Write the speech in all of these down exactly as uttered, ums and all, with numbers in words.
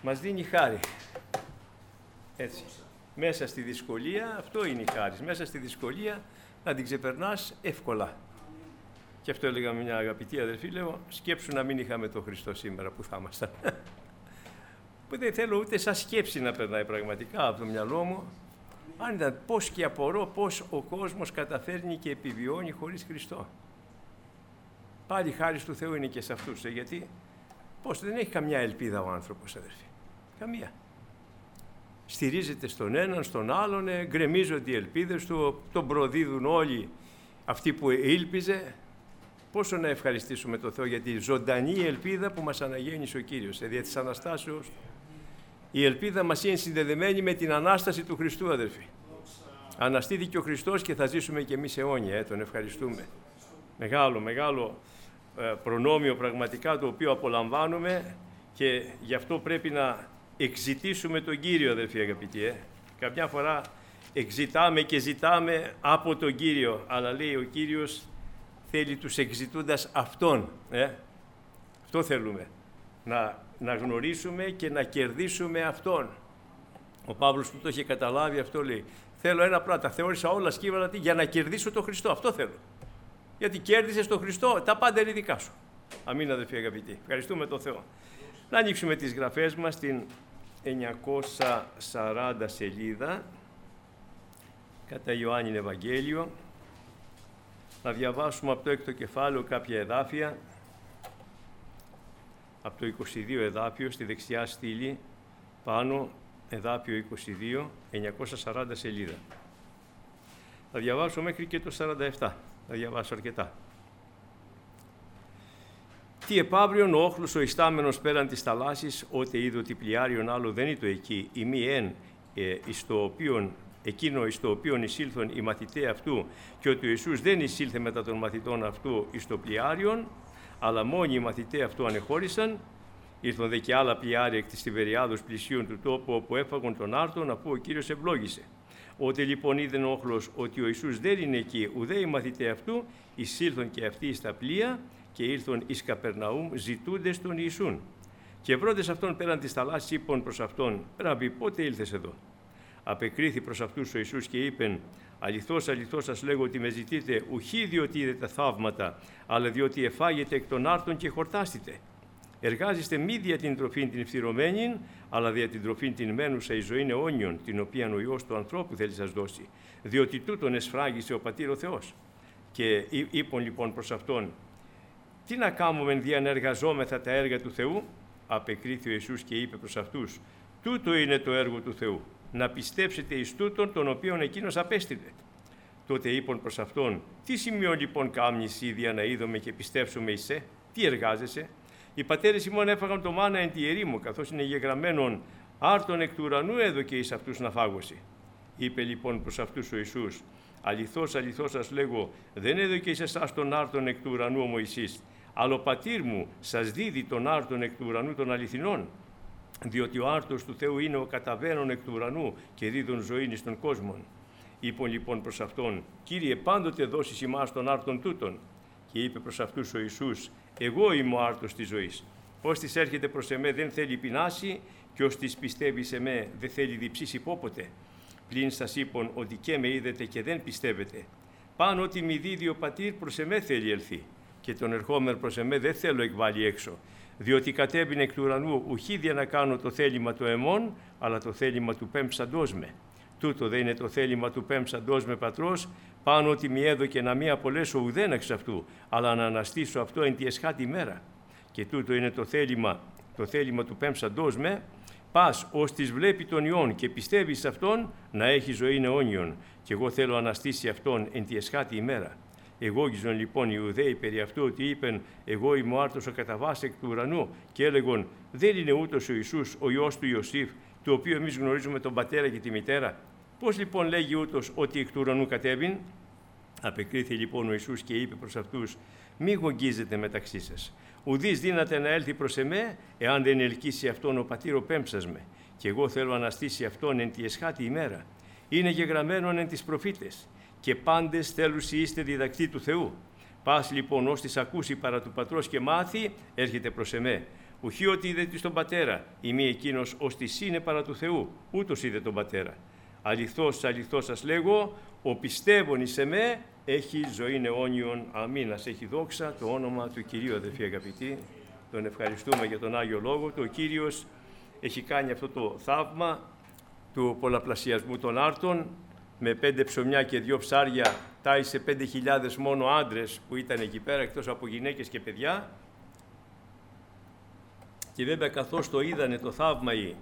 μας δίνει χάρη. Έτσι. Μέσα στη δυσκολία, αυτό είναι η χάρη. Μέσα στη δυσκολία να την ξεπερνάς εύκολα. Και αυτό έλεγα μια αγαπητή αδερφή, λέω, σκέψου να μην είχαμε τον Χριστό σήμερα που θα ήμασταν. Που δεν θέλω ούτε σαν σκέψη να περνάει πραγματικά από το μυαλό μου. Αν ήταν πώς και απορώ πώς ο κόσμος καταφέρνει και επιβιώνει χωρίς Χριστό. Πάλι χάρη του Θεού είναι και σε αυτούς, ε, γιατί πώς δεν έχει καμιά ελπίδα ο άνθρωπος, αδερφοί. Καμία. Στηρίζεται στον έναν, στον άλλον, ε, γκρεμίζονται οι ελπίδες του, τον προδίδουν όλοι αυτοί που ήλπιζε. Πόσο να ευχαριστήσουμε τον Θεό για τη ζωντανή ελπίδα που μας αναγέννησε ο Κύριος, ε, δια της Αναστάσεως. Η ελπίδα μας είναι συνδεδεμένη με την Ανάσταση του Χριστού, αδερφοί. Αναστήθηκε ο Χριστός και θα ζήσουμε και εμείς αιώνια, ε, τον ευχαριστούμε. Μεγάλο, μεγάλο ε, προνόμιο πραγματικά το οποίο απολαμβάνουμε και γι' αυτό πρέπει να εξητήσουμε τον Κύριο, αδερφοί αγαπητοί. Ε. Καμιά φορά εξητάμε και ζητάμε από τον Κύριο, αλλά λέει ο Κύριος θέλει τους εξητούντας Αυτόν. Ε. Αυτό θέλουμε, να, να γνωρίσουμε και να κερδίσουμε Αυτόν. Ο Παύλος που το είχε καταλάβει αυτό λέει, θέλω ένα πράγμα, τα θεώρησα όλα σκύβαλα για να κερδίσω τον Χριστό, αυτό θέλω. Γιατί κέρδισες τον Χριστό, τα πάντα είναι δικά σου. Αμήν, αδελφοί αγαπητοί. Ευχαριστούμε τον Θεό. Να ανοίξουμε τις γραφές μας στην εννιακόσια σαράντα σελίδα, κατά Ιωάννην Ευαγγέλιο. Να διαβάσουμε από το έκτο κεφάλαιο κάποια εδάφια, από το είκοσι δύο εδάφιο, στη δεξιά στήλη, πάνω, εδάφιο είκοσι δύο, εννιακόσια σαράντα σελίδα. Θα διαβάσω μέχρι και το σαράντα επτά. Θα διαβάσω αρκετά. Τι επαύριον ο όχλος ο ιστάμενος πέραν της θαλάσσης, ότε είδε ότι πλοιάριον άλλο δεν ήτο εκεί, η μη εν, ε, εις το οποίον, εκείνο εις το οποίον εισήλθον οι μαθηταί αυτού, και ότι ο Ιησούς δεν εισήλθε μετά των μαθητών αυτού εις το πλοιάριον, αλλά μόνοι οι μαθηταί αυτού ανεχώρησαν, ήρθαν δε και άλλα πλοιάρια εκ της Τιβεριάδος πλησίων του τόπου όπου έφαγον τον άρτον, αφού ο Κύριος ευλόγησε. Ότε λοιπόν είδεν ο όχλος ότι ο Ιησούς δεν είναι εκεί, ουδέ οι μαθηταί αυτού, εισήλθον και αυτοί στα πλοία και ήρθον εις Καπερναούμ ζητούντες τον Ιησούν. Και βρώντες αυτόν πέραν της θαλάσσης είπαν προς αυτόν, Ραμπί, πότε ήλθες εδώ? Απεκρίθη προς αυτούς ο Ιησούς και είπεν, αληθώς, αληθώς σας λέγω ότι με ζητείτε, ουχή διότι είδετε θαύματα, αλλά διότι εφάγετε εκ των άρτων και χορτάστητε. Εργάζεστε μη δια την τροφήν την φθυρωμένην, αλλά δια την τροφήν την μένουσα η ζωήν αιώνιον, την οποία ο Υιός του ανθρώπου θέλει σας δώσει, διότι τούτον εσφράγισε ο Πατήρ ο Θεός. Και είπαν λοιπόν προς αυτόν, τι να κάνουμε δια να εργαζόμεθα τα έργα του Θεού? Απεκρίθη ο Ιησούς και είπε προς αυτούς, τούτο είναι το έργο του Θεού, να πιστέψετε εις τούτον τον οποίον εκείνος απέστειλε. Τότε είπαν προς αυτόν, τι σημείο λοιπόν κάμνεις ίδια να είδομαι και πιστέψουμε εις σε, τι εργάζεσαι? Οι πατέρες ημών έφαγαν το μάνα εν τη ερήμο, καθώς είναι γεγραμμένον άρτον εκ του ουρανού έδωκε εις αυτούς να φάγωση. Είπε λοιπόν προς αυτούς ο Ιησούς, αληθώς, αληθώς σας λέγω, δεν έδωκε εις εσάς τον άρτον εκ του ουρανού ο Μωυσής, αλλά ο Πατήρ μου σας δίδει τον άρτον εκ του ουρανού των αληθινών, διότι ο άρτος του Θεού είναι ο καταβαίνων εκ του ουρανού και δίδων ζωήν εις των κόσμων. Είπον λοιπόν προς αυτόν, Κύριε, πάντοτε δώσεις ημάς τον άρτον τούτον. Και είπε προς αυτούς ο Ιησούς, εγώ είμαι ο άρτος της ζωής. Ως της έρχεται προς εμέ δεν θέλει πεινάσει και ως της πιστεύει σε μέ δεν θέλει διψήσει πόποτε. Πλην σας είπων ότι και με είδετε και δεν πιστεύετε. Πάνω ότι μη δίδει ο Πατήρ προς εμέ θέλει ελθεί και τον ερχόμεν προς εμέ δεν θέλω εκβάλει έξω. Διότι κατέβην εκ του ουρανού ουχή δια να κάνω το θέλημα του εμών, αλλά το θέλημα του πέμψαντός με. Τούτο δεν είναι το θέλημα του πέμψαντός με πατρός, πάνω ότι μη έδωκε να μη απολέσω ουδέν εξ αυτού, αλλά να αναστήσω αυτό εν τη εσχάτη μέρα. Και τούτο είναι το θέλημα, το θέλημα του πέμψαντός με, πας ως της βλέπει τον Υιόν και πιστεύει σε Αυτόν να έχει ζωή αιώνιον, και εγώ θέλω αναστήσει Αυτόν εν τη εσχάτη ημέρα. Εγώγιζον λοιπόν οι Ιουδαίοι περί αυτού ότι είπεν, εγώ είμαι ο άρτος ο καταβάς εκ του ουρανού, και έλεγον, δεν είναι ούτως ο Ιησούς ο Υιός του Ιωσήφ, του οποίου εμείς γνωρίζουμε τον πατέρα και τη μητέρα? Πώς λοιπόν λέγει ούτως ότι εκ του ουρανού κατέβην? Απεκρίθη λοιπόν ο Ιησούς και είπε προς αυτούς, μη γογγίζετε μεταξύ σας. Ουδείς δύναται να έλθει προς εμέ, εάν δεν ελκύσει αυτόν ο Πατήρ ο πέμψας με, και εγώ θέλω αναστήσει αυτόν εν τη εσχάτη ημέρα. Είναι γεγραμμένον εν τις προφήτες, και πάντες θέλουσι είστε διδακτοί του Θεού. Πας λοιπόν ως της ακούσει παρά του πατρός και μάθη, έρχεται προς εμέ. Ουχή ότι είδε τον Πατέρα, ημί εκείνος ως τη είναι παρά του Θεού, ούτως είδε τον Πατέρα. Αληθώς, αληθώς σας λέγω, ο πιστεύων εις εμέ έχει ζωήν αιώνιον. Αμήν. Ας έχει δόξα το όνομα του Κυρίου, αδελφοί αγαπητοί. Τον ευχαριστούμε για τον Άγιο Λόγο του. Ο Κύριος έχει κάνει αυτό το θαύμα του πολλαπλασιασμού των άρτων. Με πέντε ψωμιά και δυο ψάρια τάισε πέντε χιλιάδες μόνο άντρες που ήταν εκεί πέρα, εκτός από γυναίκες και παιδιά. Και βέβαια καθώς το είδανε το θαύμα οι,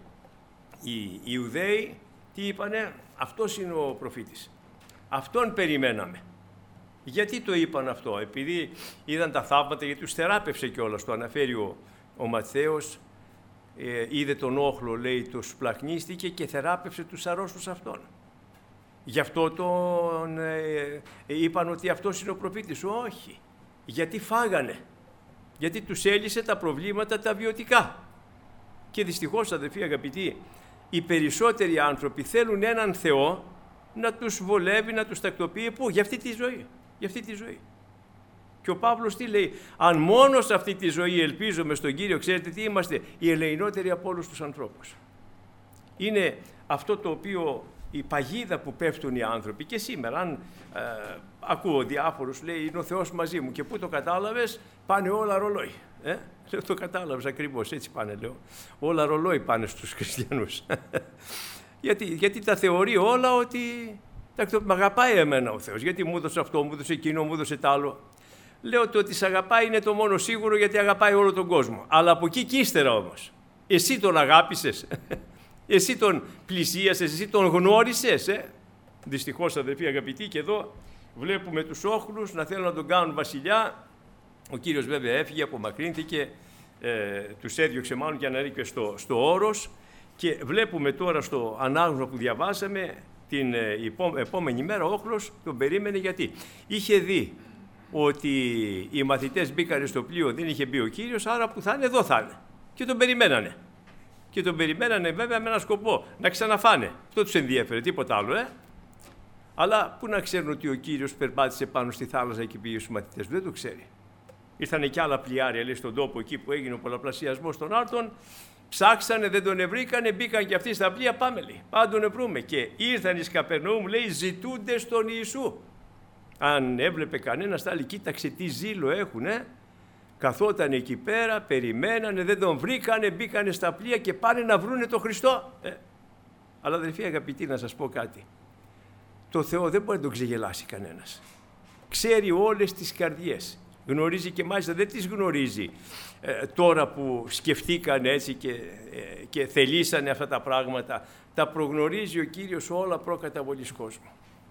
οι Ιουδαίοι, τι είπανε? Αυτός είναι ο προφήτης. Αυτόν περιμέναμε. Γιατί το είπαν αυτό? Επειδή είδαν τα θαύματα, γιατί τους θεράπευσε κιόλας. Το αναφέρει ο, ο Ματθαίος. Ε, είδε τον όχλο, λέει, τους πλαχνίστηκε και θεράπευσε τους αρρώστους αυτών. Γι' αυτό τον ε, ε, είπαν ότι αυτός είναι ο προφήτης. Όχι. Γιατί φάγανε. Γιατί τους έλυσε τα προβλήματα τα βιωτικά. Και δυστυχώς, αδελφοί αγαπητοί, οι περισσότεροι άνθρωποι θέλουν έναν Θεό να τους βολεύει, να τους τακτοποιεί. Πού? Για αυτή τη ζωή. Για αυτή τη ζωή. Και ο Παύλος τι λέει? Αν μόνο σε αυτή τη ζωή ελπίζουμε στον Κύριο, ξέρετε τι είμαστε? Οι ελεηνότεροι από όλους τους ανθρώπους. Είναι αυτό το οποίο, η παγίδα που πέφτουν οι άνθρωποι. Και σήμερα, αν ε, ακούω διάφορους, λέει, είναι ο Θεός μαζί μου. Και πού το κατάλαβες? Πάνε όλα ρολόι. Ε? Λέω, το κατάλαβες ακριβώς, έτσι πάνε, λέω. Όλα ρολόι πάνε στους χριστιανούς. γιατί, γιατί τα θεωρεί όλα ότι με αγαπάει εμένα ο Θεός. Γιατί μου έδωσε αυτό, μου έδωσε εκείνο, μου έδωσε τ' άλλο. Λέω ότι ότι σε αγαπάει είναι το μόνο σίγουρο, γιατί αγαπάει όλο τον κόσμο. Αλλά από εκεί κι ύστερα όμως, εσύ τον αγάπησες, εσύ τον πλησίασες, εσύ τον γνώρισες. Ε? Δυστυχώς, αδελφοί αγαπητοί, και εδώ βλέπουμε τους όχλους να θέλουν να τον κάνουν βασιλιά. Ο Κύριος βέβαια έφυγε, απομακρύνθηκε, ε, τους έδιωξε μάλλον και ανέβηκε στο, στο όρος. Και βλέπουμε τώρα στο ανάγνωσμα που διαβάσαμε, την ε, υπό, επόμενη μέρα ο όχλος τον περίμενε. Γιατί? Είχε δει ότι οι μαθητές μπήκανε στο πλοίο, δεν είχε μπει ο Κύριος, άρα που θα είναι εδώ θα είναι. Και τον περιμένανε. Και τον περιμένανε βέβαια με ένα σκοπό, να ξαναφάνε. Αυτό τους ενδιέφερε, τίποτα άλλο, ε. Αλλά πού να ξέρουν ότι ο Κύριος περπάτησε πάνω στη θάλασσα και πήγε στους μαθητές? Δεν το ξέρει. Ήρθανε κι άλλα πλοιάρια, λέει, στον τόπο εκεί που έγινε ο πολλαπλασιασμός των άρτων. Ψάξανε, δεν τον ευρήκανε, μπήκαν και αυτοί στα πλοία, πάμε, λέει, πάμε τον βρούμε. Και ήρθαν εις Καπερναούμ, λέει, ζητούντες τον Ιησού. Αν έβλεπε κανένας, θα λέει, κοίταξε τι ζήλο έχουνε. Καθόταν εκεί πέρα, περιμένανε, δεν τον βρήκανε, μπήκανε στα πλοία και πάνε να βρούνε τον Χριστό. Ε. Αλλά αδελφοί αγαπητοί, να σας πω κάτι. Το Θεό δεν μπορεί να τον ξεγελάσει κανένας. Ξέρει όλες τις καρδιές. Γνωρίζει και μάλιστα δεν τις γνωρίζει ε, τώρα που σκεφτήκαν έτσι και, ε, και θελήσανε αυτά τα πράγματα. Τα προγνωρίζει ο Κύριος όλα προκαταβολής κόσμου.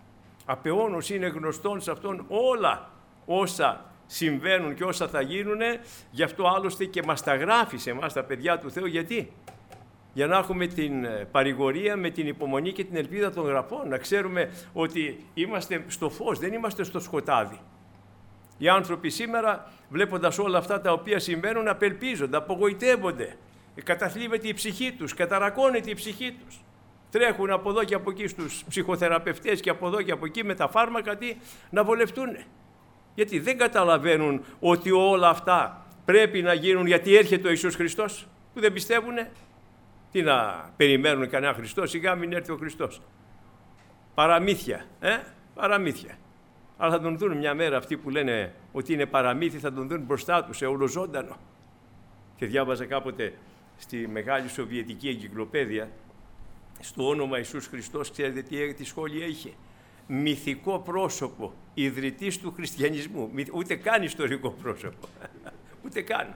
Απεώνως είναι γνωστόν σε Αυτόν όλα όσα συμβαίνουν και όσα θα γίνουνε. Γι' αυτό άλλωστε και μας τα γράφει σε εμάς τα παιδιά του Θεού. Γιατί? Για να έχουμε την παρηγορία με την υπομονή και την ελπίδα των γραφών. Να ξέρουμε ότι είμαστε στο φως, δεν είμαστε στο σκοτάδι. Οι άνθρωποι σήμερα, βλέποντας όλα αυτά τα οποία συμβαίνουν, απελπίζονται, απογοητεύονται. Καταθλίβεται η ψυχή τους, καταρακώνεται η ψυχή τους. Τρέχουν από εδώ και από εκεί στους ψυχοθεραπευτές και από εδώ και από εκεί με τα φάρμακα τι, να βολευτούν. Γιατί δεν καταλαβαίνουν ότι όλα αυτά πρέπει να γίνουν γιατί έρχεται ο Ιησούς Χριστός, που δεν πιστεύουνε. Τι να περιμένουν κανένα Χριστό, σιγά μην έρθει ο Χριστός. Παραμύθια, ε, παραμύθια. Αλλά θα τον δουν μια μέρα αυτοί που λένε ότι είναι παραμύθι, θα τον δουν μπροστά τους, σε ολοζώντανο. Και διάβαζα κάποτε στη μεγάλη Σοβιετική Εγκυκλοπαίδεια, στο όνομα Ιησούς Χριστός, ξέρετε τι, τι σχόλια είχε? Μυθικό πρόσωπο, ιδρυτής του χριστιανισμού. Ούτε καν ιστορικό πρόσωπο. Ούτε καν.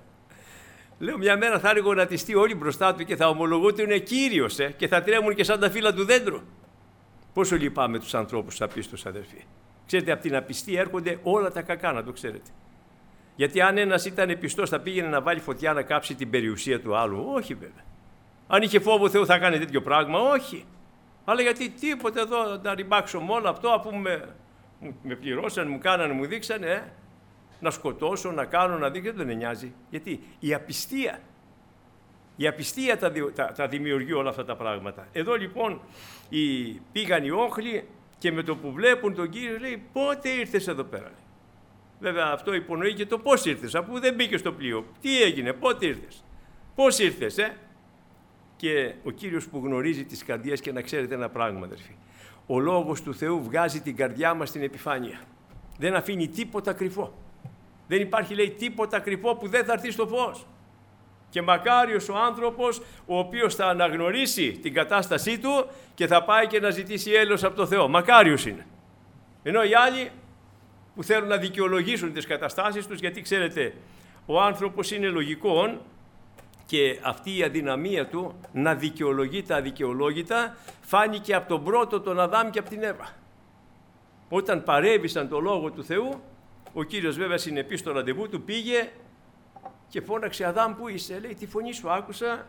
Λέω μια μέρα θα έλεγα γονατιστεί όλοι μπροστά του και θα ομολογούνται είναι Κύριος ε, και θα τρέμουν και σαν τα φύλλα του δέντρου. Πόσο λυπάμαι τους ανθρώπους απίστους, αδερφοί. Ξέρετε, από την απιστία έρχονται όλα τα κακά, να το ξέρετε. Γιατί αν ένας ήταν πιστός θα πήγαινε να βάλει φωτιά να κάψει την περιουσία του άλλου? Όχι βέβαια. Αν είχε φόβο Θεού θα κάνει τέτοιο πράγμα? Όχι. Αλλά γιατί τίποτε εδώ να ρημάξω με όλο αυτό, αφού με, με πληρώσαν, μου κάνανε, μου δείξανε, ε, να σκοτώσω, να κάνω, να δείξω, δεν τον νοιάζει. Γιατί η απιστία, η απιστία τα, τα, τα δημιουργεί όλα αυτά τα πράγματα. Εδώ λοιπόν οι, πήγαν οι όχλοι και με το που βλέπουν τον Κύριο λέει, πότε ήρθες εδώ πέρα? Λέει. Βέβαια αυτό υπονοεί και το πώς ήρθες, αφού δεν μπήκε στο πλοίο. Τι έγινε, πότε ήρθες, πώς ήρθες, ε? Και ο Κύριος που γνωρίζει τις καρδιές, και να ξέρετε ένα πράγμα, αδερφοί. Ο Λόγος του Θεού βγάζει την καρδιά μας στην επιφάνεια. Δεν αφήνει τίποτα κρυφό. Δεν υπάρχει, λέει, τίποτα κρυφό που δεν θα έρθει στο φως. Και μακάριος ο άνθρωπος ο οποίος θα αναγνωρίσει την κατάστασή του και θα πάει και να ζητήσει έλεος από το Θεό. Μακάριος είναι. Ενώ οι άλλοι που θέλουν να δικαιολογήσουν τις καταστάσεις τους, γιατί ξέρετε, ο άνθρωπος είναι λογικών και αυτή η αδυναμία του να δικαιολογεί τα αδικαιολόγητα φάνηκε από τον πρώτο τον Αδάμ και από την Εύα. Όταν παρέβησαν το Λόγο του Θεού, ο Κύριος βέβαια συνεπής στο ραντεβού του πήγε και φώναξε, Αδάμ, πού είσαι? Λέει, τη φωνή σου άκουσα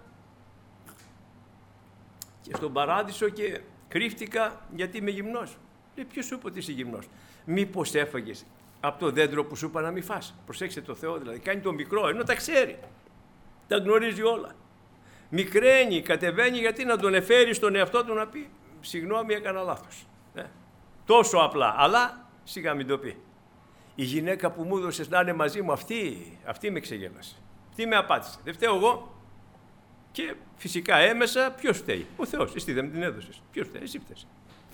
και στον παράδεισο και κρύφτηκα γιατί είμαι γυμνός. Λέει, ποιος σου είπε ότι είσαι γυμνός? Μήπως έφαγες από το δέντρο που σου είπα να μην φας? Προσέξτε το Θεό, δηλαδή κάνει το μικρό, ενώ τα ξέρει, τα γνωρίζει όλα. Μικραίνει, κατεβαίνει, γιατί να τον εφέρει στον εαυτό του να πει, συγγνώμη, έκανα λάθος. Ε, τόσο απλά, αλλά σιγά μην το πει. Η γυναίκα που μου έδωσες να είναι μαζί μου, αυτή, αυτή με ξεγέλασε. Τι με απάτησε? Δεν φταίω εγώ. Και φυσικά έμεσα, ποιος φταίει? Ο Θεός. Εσύ δεν την έδωσες. Ποιος φταίει? Εσύ φταίς.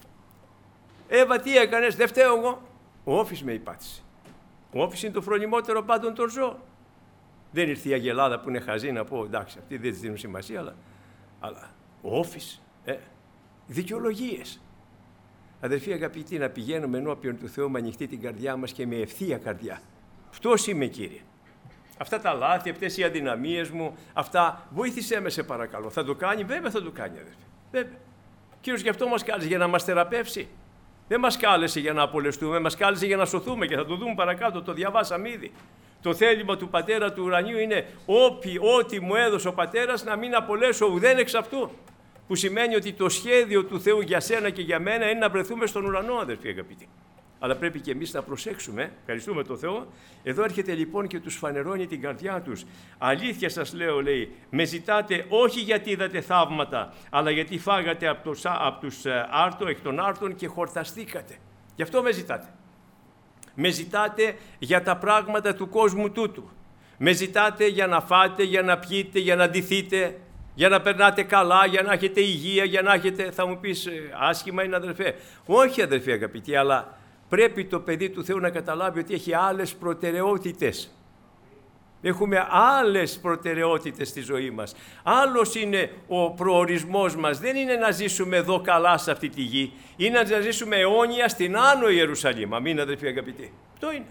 Εύα, τι έκανες? Δεν φταίω εγώ. Ο Όφης με υπάτησε. Ο Όφης είναι το φρονιμότερο πάντων των ζώων. Δεν ήρθε η αγελάδα που είναι χαζή να πω, εντάξει, αυτοί δεν της δίνουν σημασία, αλλά, αλλά ο Όφης, ε, δικαιολογίες. Αδερφοί αγαπητοί, να πηγαίνουμε ενώπιον του Θεού με ανοιχτή την καρδιά μας και με ευθεία καρδιά. Αυτός είμαι, Κύριε. Αυτά τα λάθη, αυτές οι αδυναμίες μου, αυτά βοήθησέ με, σε παρακαλώ. Θα το κάνει? Βέβαια θα το κάνει, αδερφοί. Βέβαια. Κύριος γι' αυτό μας κάλεσε, για να μας θεραπεύσει. Δεν μας κάλεσε για να απολεστούμε, μας κάλεσε για να σωθούμε, και θα το δούμε παρακάτω, το διαβάσαμε ήδη. Το θέλημα του Πατέρα του ουρανίου είναι όπι, ό,τι μου έδωσε ο Πατέρας να μην απολέσω ουδέν εξ αυτού. Που σημαίνει ότι το σχέδιο του Θεού για σένα και για μένα είναι να βρεθούμε στον ουρανό, αδερφοί αγαπητοί. Αλλά πρέπει και εμείς να προσέξουμε, ευχαριστούμε τον Θεό. Εδώ έρχεται λοιπόν και τους φανερώνει την καρδιά τους. Αλήθεια σας λέω, λέει, με ζητάτε όχι γιατί είδατε θαύματα, αλλά γιατί φάγατε από τους, από τους άρτο, εκ των άρτων και χορταστήκατε. Γι' αυτό με ζητάτε. Με ζητάτε για τα πράγματα του κόσμου τούτου. Με ζητάτε για να φάτε, για να πιείτε, για να ντυθείτε, για να περνάτε καλά, για να έχετε υγεία, για να έχετε, θα μου πεις, άσχημα είναι, αδερφέ. Όχι, αδερφέ αγαπητοί, αλλά πρέπει το παιδί του Θεού να καταλάβει ότι έχει άλλες προτεραιότητες. Έχουμε άλλες προτεραιότητες στη ζωή μας. Άλλος είναι ο προορισμός μας. Δεν είναι να ζήσουμε εδώ καλά σε αυτή τη γη. Είναι να ζήσουμε αιώνια στην Άνω Ιερουσαλήμ. Αμήν, αδερφοί αγαπητοί. Αυτό είναι.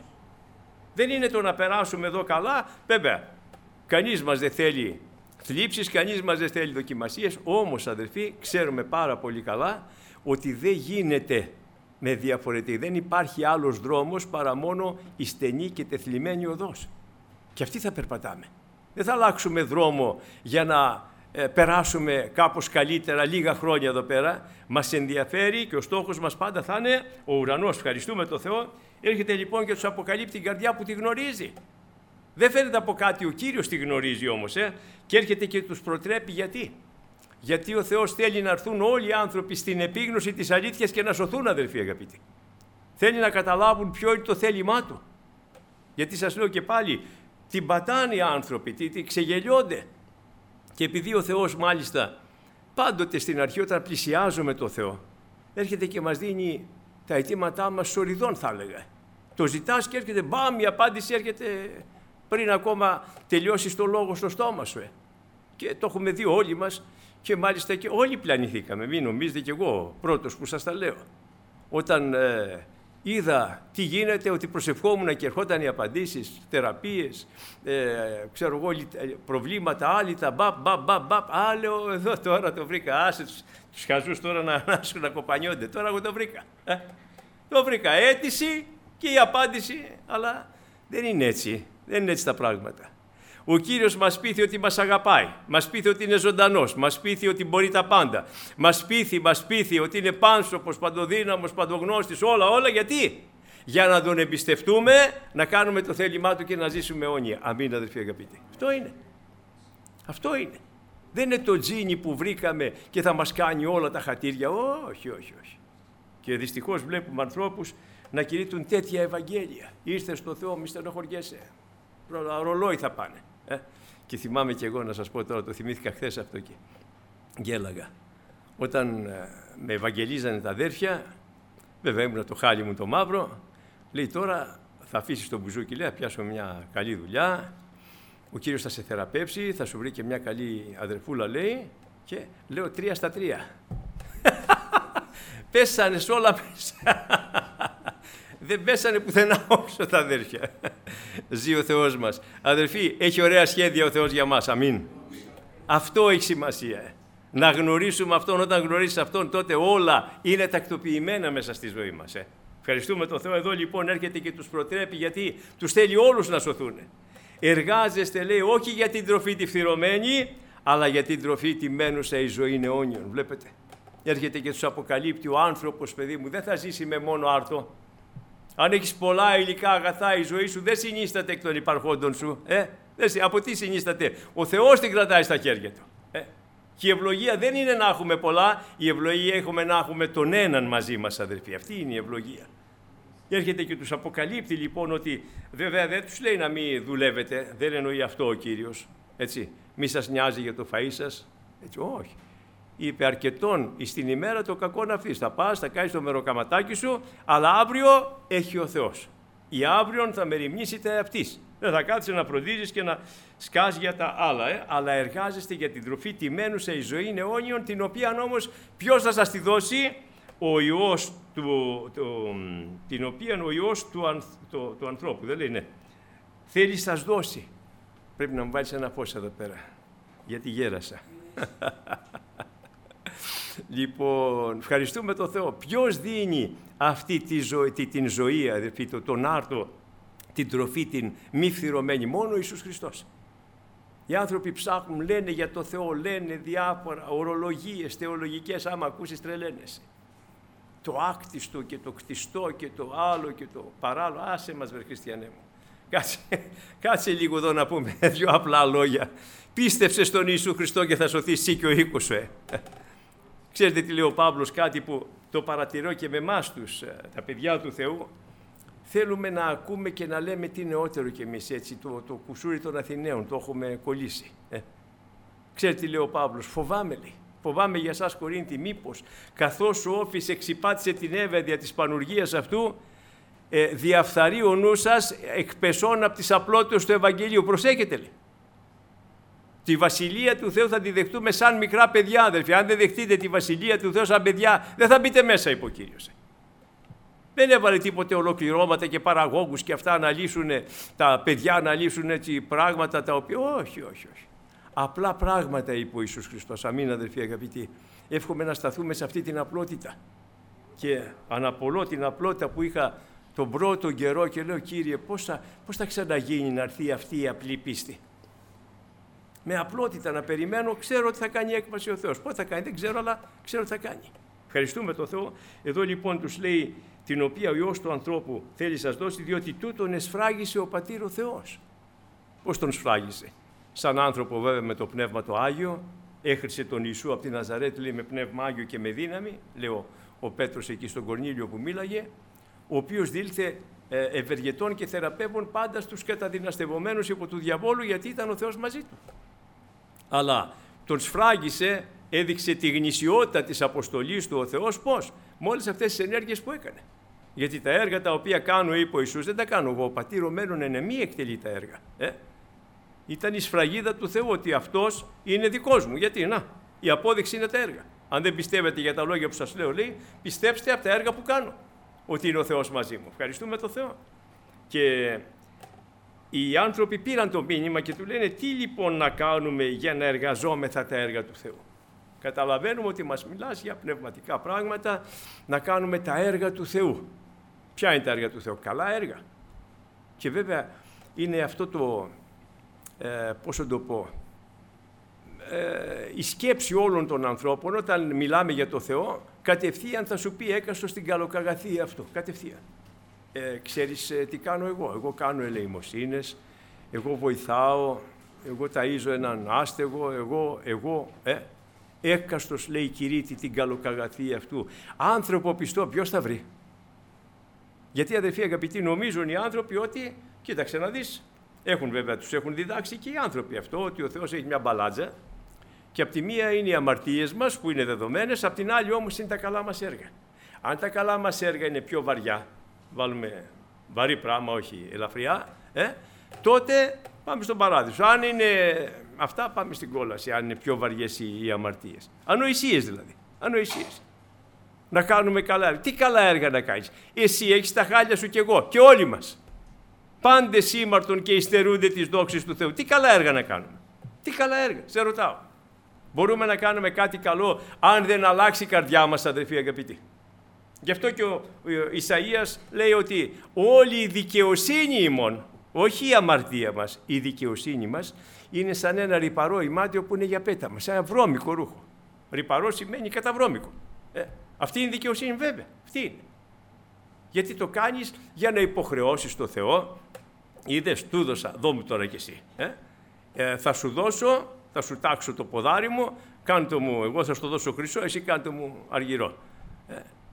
Δεν είναι το να περάσουμε εδώ καλά. Βέβαια, κανείς μας δεν θέλει θλίψεις, κανείς μας δεν θέλει δοκιμασίες. Όμως, αδερφοί, ξέρουμε πάρα πολύ καλά ότι δεν γίνεται με διαφορετική. Δεν υπάρχει άλλος δρόμος παρά μόνο η στενή και τεθλιμμένη οδός. Και αυτή θα περπατάμε. Δεν θα αλλάξουμε δρόμο για να ε, περάσουμε κάπως καλύτερα λίγα χρόνια εδώ πέρα. Μας ενδιαφέρει και ο στόχος μας πάντα θα είναι ο ουρανός. Ευχαριστούμε τον Θεό. Έρχεται λοιπόν και τους αποκαλύπτει την καρδιά που τη γνωρίζει. Δεν φαίνεται από κάτι, ο Κύριος τη γνωρίζει όμως. Ε, και έρχεται και τους προτρέπει. Γιατί? Γιατί ο Θεός θέλει να έρθουν όλοι οι άνθρωποι στην επίγνωση της αλήθειας και να σωθούν, αδελφοί αγαπητοί. Θέλει να καταλάβουν ποιο είναι το θέλημά Του. Γιατί σας λέω και πάλι, την πατάνε οι άνθρωποι, τι, τι ξεγελιώνται. Και επειδή ο Θεός μάλιστα πάντοτε στην αρχή όταν πλησιάζουμε το Θεό, έρχεται και μας δίνει τα αιτήματά μας σοριδών, θα έλεγα. Το ζητάς και έρχεται, μπαμ, η απάντηση έρχεται πριν ακόμα τελειώσει το λόγο στο στόμα σου. Ε. Και το έχουμε δει όλοι μας και μάλιστα και όλοι πλανηθήκαμε. Μην νομίζετε κι εγώ πρώτος που σας τα λέω. Όταν ε, είδα τι γίνεται, ότι προσευχόμουν και ερχόταν οι απαντήσεις, θεραπείες, ε, ξέρω εγώ, προβλήματα, άλυτα, μπαπ, μπαπ, μπαπ, μπαπ. Α, λέω, εδώ τώρα το βρήκα. Άσε τους, τους χαζούς τώρα να, να, να κοπανιόνται. Τώρα εγώ το βρήκα. Ε, το βρήκα. Αίτηση και η απάντηση, αλλά δεν είναι έτσι. Δεν είναι έτσι τα πράγματα. Ο Κύριος μας πείθει ότι μας αγαπάει, μας πείθει ότι είναι ζωντανός, μας πείθει ότι μπορεί τα πάντα, μας πείθει, μας πείθει ότι είναι πάνσωπος, παντοδύναμος, παντογνώστης, όλα, όλα. Γιατί? Για να τον εμπιστευτούμε, να κάνουμε το θέλημά Του και να ζήσουμε αιώνια. Αμήν, αδελφοί αγαπητοί. Αυτό είναι. Αυτό είναι. Δεν είναι το τζίνι που βρήκαμε και θα μας κάνει όλα τα χατήρια. Όχι, όχι, όχι. Και δυστυχώς βλέπουμε ανθρώπους να κηρύττουν τέτοια Ευαγγέλια. Ήρθε στο Θεό, μη στενοχωριέσαι. Ρολόι θα πάνε. Ε? Και θυμάμαι και εγώ να σας πω τώρα, το θυμήθηκα χθες αυτό και γέλαγα. Όταν ε, με ευαγγελίζανε τα αδέρφια, βέβαια ήμουν το χάλι μου το μαύρο, λέει τώρα θα αφήσεις το μπουζούκι, λέει, θα πιάσω μια καλή δουλειά, ο Κύριος θα σε θεραπεύσει, θα σου βρει και μια καλή αδερφούλα, λέει, και λέω τρία στα τρία. Πέσανε σ' όλα μέσα. Δεν πέσανε πουθενά όσο τα αδέρφια. Ζει ο Θεός μας. Αδερφοί, έχει ωραία σχέδια ο Θεός για μας. Αμήν. Αυτό έχει σημασία. Να γνωρίσουμε Αυτόν. Όταν γνωρίσεις Αυτόν, τότε όλα είναι τακτοποιημένα μέσα στη ζωή μας. Ε. Ευχαριστούμε τον Θεό. Εδώ λοιπόν έρχεται και τους προτρέπει, γιατί τους θέλει όλους να σωθούν. Εργάζεστε, λέει, όχι για την τροφή τη φθηρωμένη, αλλά για την τροφή τη μένουσα η ζωή αιώνιων. Βλέπετε. Έρχεται και τους αποκαλύπτει ο άνθρωπος, παιδί μου, δεν θα ζήσει με μόνο άρτο. Αν έχεις πολλά υλικά αγαθά, η ζωή σου δεν συνίσταται εκ των υπαρχόντων σου. Ε? Από τι συνίσταται? Ο Θεός την κρατάει στα χέρια του. Ε? Και η ευλογία δεν είναι να έχουμε πολλά, η ευλογία έχουμε να έχουμε τον έναν μαζί μας, αδερφοί. Αυτή είναι η ευλογία. Έρχεται και τους αποκαλύπτει λοιπόν ότι βέβαια δεν τους λέει να μην δουλεύετε, δεν εννοεί αυτό ο Κύριος. Έτσι, μη σας νοιάζει για το φαΐ σας. Έτσι, όχι. Είπε αρκετών εις την ημέρα το κακό να αφήσεις. Θα πας, θα κάνεις το μεροκαματάκι σου, αλλά αύριο έχει ο Θεός. Η αύριον θα μεριμνήσετε αυτής. Δεν θα κάτσεις να φροντίζεις και να σκάς για τα άλλα, ε? Αλλά εργάζεστε για την τροφή τη μένουσα η ζωή αιώνιων, την οποία όμως ποιος θα σας τη δώσει? Ο Υιός του, το, την οποία ο Υιός του, αν, το, του ανθρώπου, δεν λέει ναι. Θέλει σας δώσει. Πρέπει να μου βάλεις ένα φως εδώ πέρα, γιατί γέρασα. Λοιπόν, ευχαριστούμε τον Θεό. Ποιος δίνει αυτή τη ζωή, τη, την ζωή, αδερφοί, το, τον άρτο, την τροφή, την μη φθηρωμένη? Μόνο ο Ιησούς Χριστός. Οι άνθρωποι ψάχνουν, λένε για το Θεό, λένε διάφορα ορολογίες, θεολογικές, άμα ακούσεις τρελαίνεσαι. Το άκτιστο και το κτιστό και το άλλο και το παράλληλο. Άσε μας, βρε χριστιανέ μου. Κάτσε, κάτσε λίγο εδώ να πούμε δύο απλά λόγια. Πίστεψε στον Ιησού Χριστό και θα σωθείς εσύ και ο οίκος σου. Ε. Ξέρετε τι λέει ο Παύλος, κάτι που το παρατηρώ και με εμάς τους, τα παιδιά του Θεού. Θέλουμε να ακούμε και να λέμε τι νεότερο κι εμείς, έτσι, το, το κουσούρι των Αθηναίων, το έχουμε κολλήσει. Ε. Ξέρετε τι λέει ο Παύλος, φοβάμαι, λέει. Φοβάμαι για σας, Κορίνθοι, μήπως καθώς ο Όφης εξυπάτησε την Εύα δια της πανουργίας αυτού, ε, διαφθαρεί ο νους σας εκπεσών από τις απλότητες του Ευαγγελίου. Προσέχετε, λέει. Τη Βασιλεία του Θεού θα τη δεχτούμε σαν μικρά παιδιά, αδελφοί. Αν δεν δεχτείτε τη Βασιλεία του Θεού σαν παιδιά, δεν θα μπείτε μέσα, είπε ο Κύριος. Δεν έβαλε τίποτε ολοκληρώματα και παραγόγους και αυτά να λύσουν, τα παιδιά να λύσουν έτσι πράγματα τα οποία... Όχι, όχι, όχι. Απλά πράγματα, είπε ο Ιησούς Χριστός. Αμήν, αδελφοί αγαπητοί. Εύχομαι να σταθούμε σε αυτή την απλότητα. Και αναπολώ την απλότητα που είχα τον πρώτο καιρό και λέω, Κύριε, πώς θα, πώς θα ξαναγίνει να έρθει αυτή η απλή πίστη? Με απλότητα να περιμένω, ξέρω ότι θα κάνει έκβαση ο Θεός. Πώς θα κάνει, δεν ξέρω, αλλά ξέρω ότι θα κάνει. Ευχαριστούμε τον Θεό. Εδώ λοιπόν τους λέει, την οποία ο Υιός του ανθρώπου θέλει σας δώσει, διότι τούτον εσφράγισε ο Πατήρ ο Θεός. Πώς τον σφράγισε? Σαν άνθρωπο βέβαια με το Πνεύμα το Άγιο, έχρισε τον Ιησού από τη Ναζαρέτ, λέει, με Πνεύμα Άγιο και με δύναμη, λέει ο, ο Πέτρος εκεί στον Κορνήλιο που μίλαγε, ο οποίος δήλθε ε, ευεργετών και θεραπεύων πάντα στους καταδυναστευομένους υπό του διαβόλου, γιατί ήταν ο Θεός μαζί του. Αλλά τον σφράγισε, έδειξε τη γνησιότητα της αποστολής του ο Θεός, πώς? Με όλες αυτές τις ενέργειες που έκανε. Γιατί τα έργα τα οποία κάνω, είπε ο Ιησούς, δεν τα κάνω εγώ, ο Πατήρ ο μένων εν εμεί εκτελεί τα έργα. Ε? Ήταν η σφραγίδα του Θεού ότι αυτός είναι δικός μου. Γιατί, να, η απόδειξη είναι τα έργα. Αν δεν πιστεύετε για τα λόγια που σας λέω, λέει, πιστέψτε από τα έργα που κάνω, ότι είναι ο Θεός μαζί μου. Ευχαριστούμε τον Θεό. Και οι άνθρωποι πήραν το μήνυμα και του λένε, τι λοιπόν να κάνουμε για να εργαζόμεθα τα έργα του Θεού? Καταλαβαίνουμε ότι μας μιλάς για πνευματικά πράγματα, να κάνουμε τα έργα του Θεού. Ποια είναι τα έργα του Θεού? Καλά έργα. Και βέβαια είναι αυτό το, ε, πώς θα το πω, ε, η σκέψη όλων των ανθρώπων όταν μιλάμε για το Θεό, κατευθείαν θα σου πει έκαστο στην καλοκαγαθία αυτό, κατευθείαν. Ε, ξέρεις ε, τι κάνω εγώ? Εγώ κάνω ελεημοσύνες, εγώ βοηθάω, εγώ ταΐζω έναν άστεγο, εγώ, εγώ, ε. Έκαστος, λέει, κηρύττει την καλοκαγαθία αυτού. Άνθρωπο πιστό ποιος θα βρει? Γιατί, αδερφοί αγαπητοί, νομίζουν οι άνθρωποι ότι, κοίταξε να δεις, έχουν βέβαια, τους έχουν διδάξει και οι άνθρωποι αυτό, ότι ο Θεός έχει μια μπαλάτζα και από τη μία είναι οι αμαρτίες μας που είναι δεδομένες, από την άλλη όμως είναι τα καλά μας έργα. Αν τα καλά μας έργα είναι πιο βαριά, βάλουμε βαρύ πράγμα, όχι ελαφριά, ε, τότε πάμε στον παράδεισο. Αν είναι αυτά, πάμε στην κόλαση, αν είναι πιο βαριές οι, οι αμαρτίες. Ανοησίες δηλαδή, ανοησίες. Να κάνουμε καλά έργα. Τι καλά έργα να κάνεις? Εσύ έχεις τα χάλια σου κι εγώ και όλοι μας. Πάντες ήμαρτον και υστερούνται τις δόξες του Θεού. Τι καλά έργα να κάνουμε? Τι καλά έργα? Σε ρωτάω. Μπορούμε να κάνουμε κάτι καλό αν δεν αλλάξει η καρδιά μας, αδερφοί αγαπητοί? Γι' αυτό και ο Ισαΐας λέει ότι όλη η δικαιοσύνη ημών, όχι η αμαρτία μας, η δικαιοσύνη μας είναι σαν ένα ρυπαρό ημάτιο που είναι για πέταμα, σαν ένα βρώμικο ρούχο. Ρυπαρό σημαίνει καταβρώμικο. Ε, αυτή είναι η δικαιοσύνη βέβαια, αυτή είναι. Γιατί το κάνεις για να υποχρεώσεις το Θεό. Είδες, του δώσα, δώ μου τώρα κι εσύ. Ε? Ε, θα σου δώσω, θα σου τάξω το ποδάρι μου, κάντο μου, εγώ θα σου το δώσω χρυσό, εσύ κάντο μου αργυρό. Ε,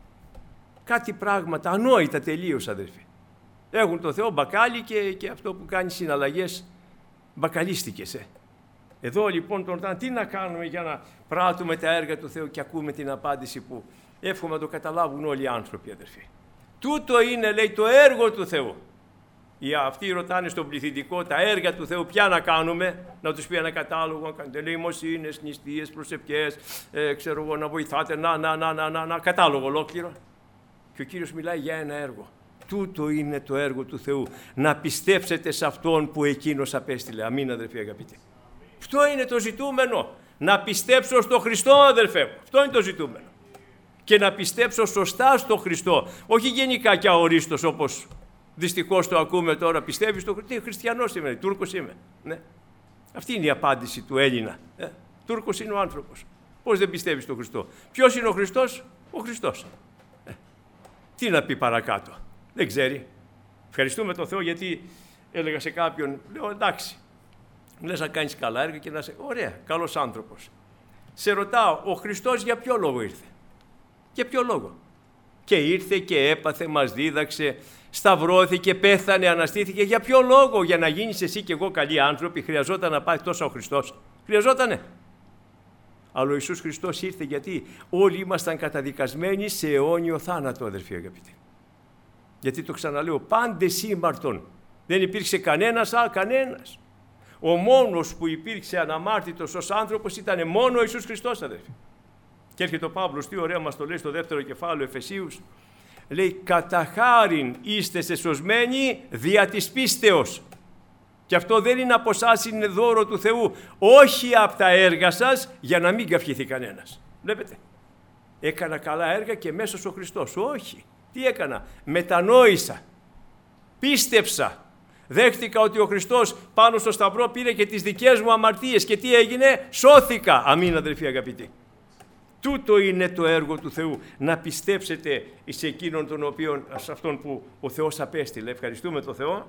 κάτι πράγματα ανόητα τελείως, αδερφοί. Έχουν το Θεό μπακάλι και, και αυτό που κάνει συναλλαγές μπακαλίστικες. Ε. Εδώ λοιπόν τον ρωτάνε τι να κάνουμε για να πράττουμε τα έργα του Θεού και ακούμε την απάντηση που εύχομαι να το καταλάβουν όλοι οι άνθρωποι, αδερφοί. Τούτο είναι, λέει, το έργο του Θεού. Οι αυτοί ρωτάνε στον πληθυντικό τα έργα του Θεού, ποια να κάνουμε, να τους πει ένα κατάλογο, να κάνετε νοημοσύνες, νηστείες, προσευχές, ε, ξέρω εγώ, να βοηθάτε, να, να, να, να, να, να, κατάλογο ολόκληρο. Και ο Κύριος μιλάει για ένα έργο. Τούτο είναι το έργο του Θεού. Να πιστέψετε σε Αυτόν που Εκείνος απέστειλε. Αμήν, αδερφοί αγαπητοί. Αυτό είναι το ζητούμενο. Να πιστέψω στο Χριστό, αδερφέ μου. Αυτό είναι το ζητούμενο. Και να πιστέψω σωστά στο Χριστό. Όχι γενικά και αορίστος όπως δυστυχώς το ακούμε τώρα. Πιστεύεις στο Χριστό? Χριστιανός είμαι, Τούρκος είμαι. Ναι. Αυτή είναι η απάντηση του Έλληνα. Ε, Τούρκος είναι ο άνθρωπος. Πώς δεν πιστεύεις στο Χριστό? Ποιος είναι ο Χριστός? Ο Χριστός. Ε, τι να πει παρακάτω? Δεν ξέρει. Ευχαριστούμε τον Θεό γιατί έλεγα σε κάποιον, λέω εντάξει, λες να κάνεις καλά έργα και να είσαι ωραία, καλός άνθρωπος. Σε ρωτάω, ο Χριστός για ποιο λόγο ήρθε? Για ποιο λόγο? Και ήρθε και έπαθε, μας δίδαξε, σταυρώθηκε, πέθανε, αναστήθηκε. Για ποιο λόγο? Για να γίνεις εσύ και εγώ καλοί άνθρωποι, χρειαζόταν να πάει τόσο ο Χριστός? Χρειαζότανε. Αλλά ο Ιησούς Χριστός ήρθε γιατί όλοι ήμασταν καταδικασμένοι σε αιώνιο θάνατο, αδερφοί αγαπητοί. Γιατί το ξαναλέω, πάντες ήμαρτον. Δεν υπήρξε κανένας, α, κανένας. Ο μόνος που υπήρξε αναμάρτητος ως άνθρωπος ήταν μόνο ο Ιησούς Χριστός, αδερφοί. Και έρχεται ο Παύλος, τι ωραία μας το λέει στο δεύτερο κεφάλαιο Εφεσίους. Λέει, κατά χάριν είστε σεσωσμένοι δια της πίστεως. Και αυτό δεν είναι από εσάς, είναι δώρο του Θεού. Όχι από τα έργα σας, για να μην καυχηθεί κανένας. Βλέπετε, έκανα καλά έργα και μέσα στο Χριστός. Όχι. Τι έκανα? Μετανόησα. Πίστεψα. Δέχτηκα ότι ο Χριστός πάνω στο σταυρό πήρε και τις δικές μου αμαρτίες. Και τι έγινε? Σώθηκα. Αμήν, αδελφοί αγαπητοί. Τούτο είναι το έργο του Θεού. Να πιστέψετε σε εκείνον τον οποίον, σε αυτόν που ο Θεός απέστειλε. Ευχαριστούμε τον Θεό.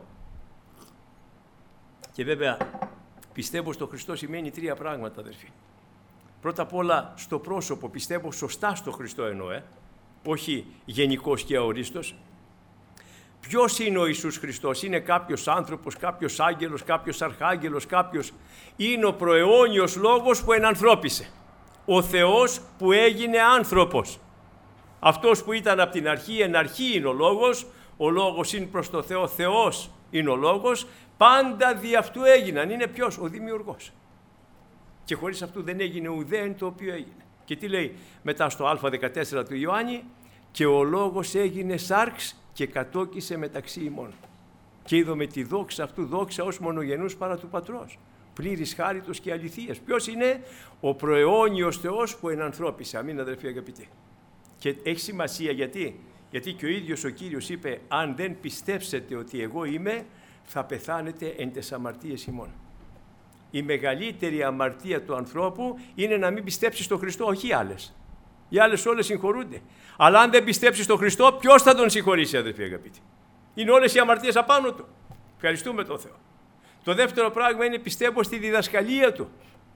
Και βέβαια πιστεύω στο Χριστό σημαίνει τρία πράγματα, αδελφοί. Πρώτα απ' όλα στο πρόσωπο. Πιστεύω σωστά στο Χριστό εννοώ, ε? όχι γενικός και αορίστος. Ποιος είναι ο Ιησούς Χριστός? Είναι κάποιος άνθρωπος, κάποιος άγγελος, κάποιος αρχάγγελος, κάποιος? Είναι ο προαιώνιος λόγος που ενανθρώπισε. Ο Θεός που έγινε άνθρωπος. Αυτός που ήταν από την αρχή, εν αρχή είναι ο λόγος, ο λόγος είναι προς το Θεό, Θεός είναι ο λόγος, πάντα δι' αυτού έγιναν. Είναι ποιος? Ο Δημιουργός. Και χωρίς αυτού δεν έγινε ουδέν το οποίο έγινε. Και τι λέει μετά στο Α δεκατέσσερα του Ιωάννη? Και ο λόγος έγινε σάρξ και κατόκισε μεταξύ ημών. Και είδαμε τη δόξα αυτού, δόξα ως μονογενούς παρά του Πατρός. Πλήρης χάριτος και αληθείας. Ποιος είναι? Ο προαιώνιος Θεός που ενανθρώπισε. Αμήν, αδελφοί αγαπητοί. Και έχει σημασία γιατί? Γιατί και ο ίδιος ο Κύριος είπε, αν δεν πιστέψετε ότι εγώ είμαι, θα πεθάνετε εν τες αμαρτίες ημών. Η μεγαλύτερη αμαρτία του ανθρώπου είναι να μην πιστέψει στον Χριστό, όχι οι άλλες. Οι άλλες όλες συγχωρούνται. Αλλά αν δεν πιστέψει στον Χριστό, ποιος θα τον συγχωρήσει, αδελφοί αγαπητοί? Είναι όλες οι αμαρτίες απάνω του. Ευχαριστούμε τον Θεό. Το δεύτερο πράγμα είναι πιστεύω στη διδασκαλία του.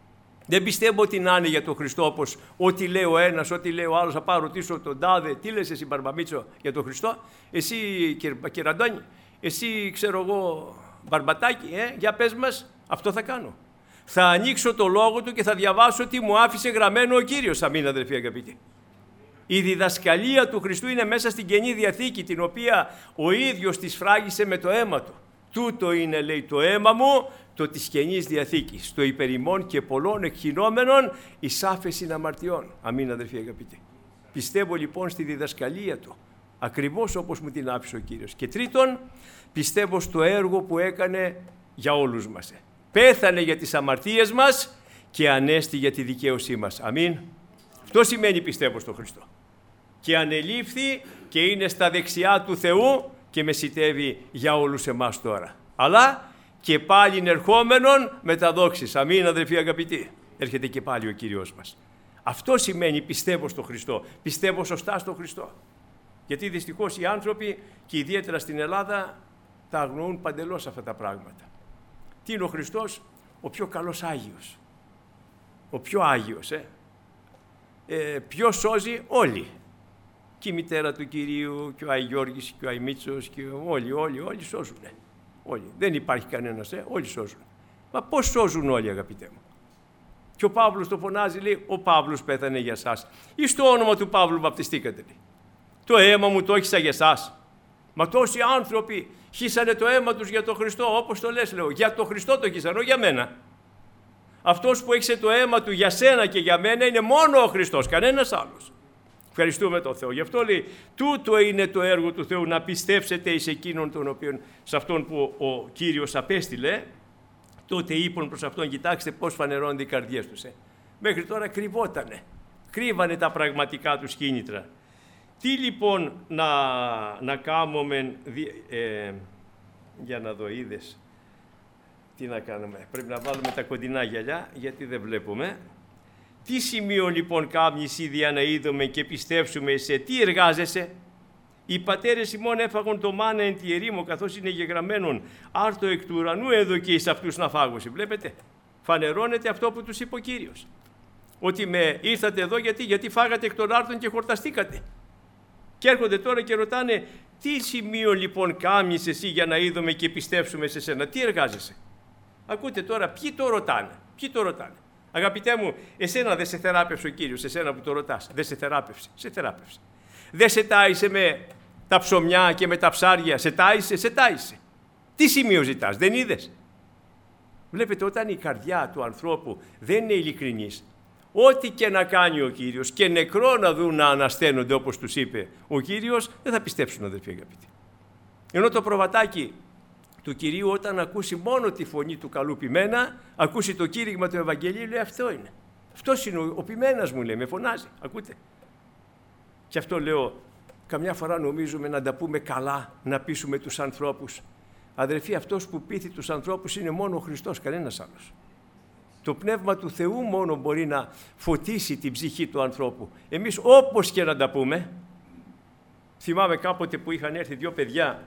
Δεν πιστεύω ότι να είναι για τον Χριστό, όπως ό,τι λέει ο ένας, ό,τι λέει ο άλλος. Θα πάω ρωτήσω τον τάδε, τι λες εσύ Μπαρμπαμίτσο για τον Χριστό, εσύ Κεραντώνη, εσύ ξέρω εγώ Μπαρμπατάκη, ε, για πες μας, αυτό θα κάνω. Θα ανοίξω το λόγο του και θα διαβάσω τι μου άφησε γραμμένο ο Κύριος. Αμήν, αδελφοί αγαπητοί. Η διδασκαλία του Χριστού είναι μέσα στην Καινή Διαθήκη, την οποία ο ίδιος τη σφράγισε με το αίμα του. Τούτο είναι, λέει, το αίμα μου, το της Καινής Διαθήκης, το υπερημών και πολλών εκχυνόμενων εις άφεσιν αμαρτιών. Αμήν, αδελφοί αγαπητοί. Πιστεύω λοιπόν στη διδασκαλία του, ακριβώς όπως μου την άφησε ο Κύριος. Και τρίτον, πιστεύω στο έργο που έκανε για όλους μας. Πέθανε για τις αμαρτίες μας και ανέστη για τη δικαίωσή μας. Αμήν. Αυτό σημαίνει πιστεύω στον Χριστό. Και ανελήφθη και είναι στα δεξιά του Θεού και μεσιτεύει για όλους εμάς τώρα. Αλλά και πάλι ερχόμενον με τα δόξης. Αμήν, αδελφοί αγαπητοί. Έρχεται και πάλι ο Κύριος μας. Αυτό σημαίνει πιστεύω στον Χριστό. Πιστεύω σωστά στον Χριστό. Γιατί δυστυχώς οι άνθρωποι, και ιδιαίτερα στην Ελλάδα, τα αγνοούν παντελώς αυτά τα πράγματα. Τι είναι ο Χριστός? Ο πιο καλός Άγιος. Ο πιο Άγιος, ε. ε ποιος σώζει? Όλοι. Και η μητέρα του Κυρίου, και ο Άι Γιώργης, και ο Άι Μίτσος, και όλοι, όλοι, όλοι σώζουν. Όλοι. Δεν υπάρχει κανένας, ε. όλοι σώζουν. Μα πώς σώζουν όλοι, αγαπητέ μου? Και ο Παύλος το φωνάζει, λέει, ο Παύλος πέθανε για σας. Ή στο όνομα του Παύλου βαπτιστήκατε, λέει. Το αίμα μου το έχισα για σας. Μα τόσοι άνθρωποι χύσανε το αίμα τους για τον Χριστό, όπως το λες, λέω. Για τον Χριστό το χύσανε, για μένα. Αυτός που έχισε το αίμα του για σένα και για μένα είναι μόνο ο Χριστός, κανένας άλλος. Ευχαριστούμε τον Θεό. Γι' αυτό λέει, τούτο είναι το έργο του Θεού, να πιστέψετε εις εκείνον τον οποίον, σε αυτόν που ο Κύριος απέστειλε. Τότε είπαν προς αυτόν, κοιτάξτε πώς φανερώνται οι καρδιές τους. Ε. Μέχρι τώρα κρυβότανε, κρύβανε τα πραγματικά τους κίνητρα. Τι λοιπόν να, να κάνουμε, ε, για να δω, είδες, τι να κάνουμε, πρέπει να βάλουμε τα κοντινά γυαλιά γιατί δεν βλέπουμε. Τι σημείο λοιπόν κάμνης ήδη να είδουμε και πιστέψουμε σε τι εργάζεσαι? Οι πατέρες ημών έφαγον το μάνα εν τη ερήμο, καθώς είναι γεγραμμένον άρτο εκ του ουρανού εδώ και εις αυτούς να φάγωσι. Βλέπετε, φανερώνεται αυτό που τους είπε ο Κύριος. Ότι με ήρθατε εδώ γιατί, γιατί φάγατε εκ των άρτων και χορταστήκατε. Και έρχονται τώρα και ρωτάνε, τι σημείο λοιπόν κάμνεις εσύ για να είδουμε και πιστέψουμε σε σένα, τι εργάζεσαι? Ακούτε τώρα, ποιοι το ρωτάνε, ποιοι το ρωτάνε. Αγαπητέ μου, εσένα δεν σε θεράπευσε ο Κύριος, εσένα που το ρωτάς, δεν σε θεράπευσε, σε θεράπευσε. Δεν σε τάισε με τα ψωμιά και με τα ψάρια, σε τάισε, σε τάισε. Τι σημείο ζητάς, δεν είδες? Βλέπετε, όταν η καρδιά του ανθρώπου δεν είναι ειλικρινής, ό,τι και να κάνει ο Κύριος και νεκρό να δουν να ανασταίνονται όπως τους είπε ο Κύριος, δεν θα πιστέψουν, αδελφοί αγαπητοί. Ενώ το προβατάκι του Κυρίου, όταν ακούσει μόνο τη φωνή του καλού ποιμένα, ακούσει το κήρυγμα του Ευαγγελίου, λέει, αυτό είναι. Αυτός είναι ο, ο ποιμένας μου, λέει, με φωνάζει. Ακούτε. Και αυτό λέω, καμιά φορά νομίζουμε να τα πούμε καλά, να πείσουμε τους ανθρώπους. Αδελφοί, αυτός που πείθει τους ανθρώπους είναι μόνο ο Χριστός, κανένας άλλος. Το Πνεύμα του Θεού μόνο μπορεί να φωτίσει την ψυχή του ανθρώπου. Εμείς όπως και να τα πούμε, θυμάμαι κάποτε που είχαν έρθει δύο παιδιά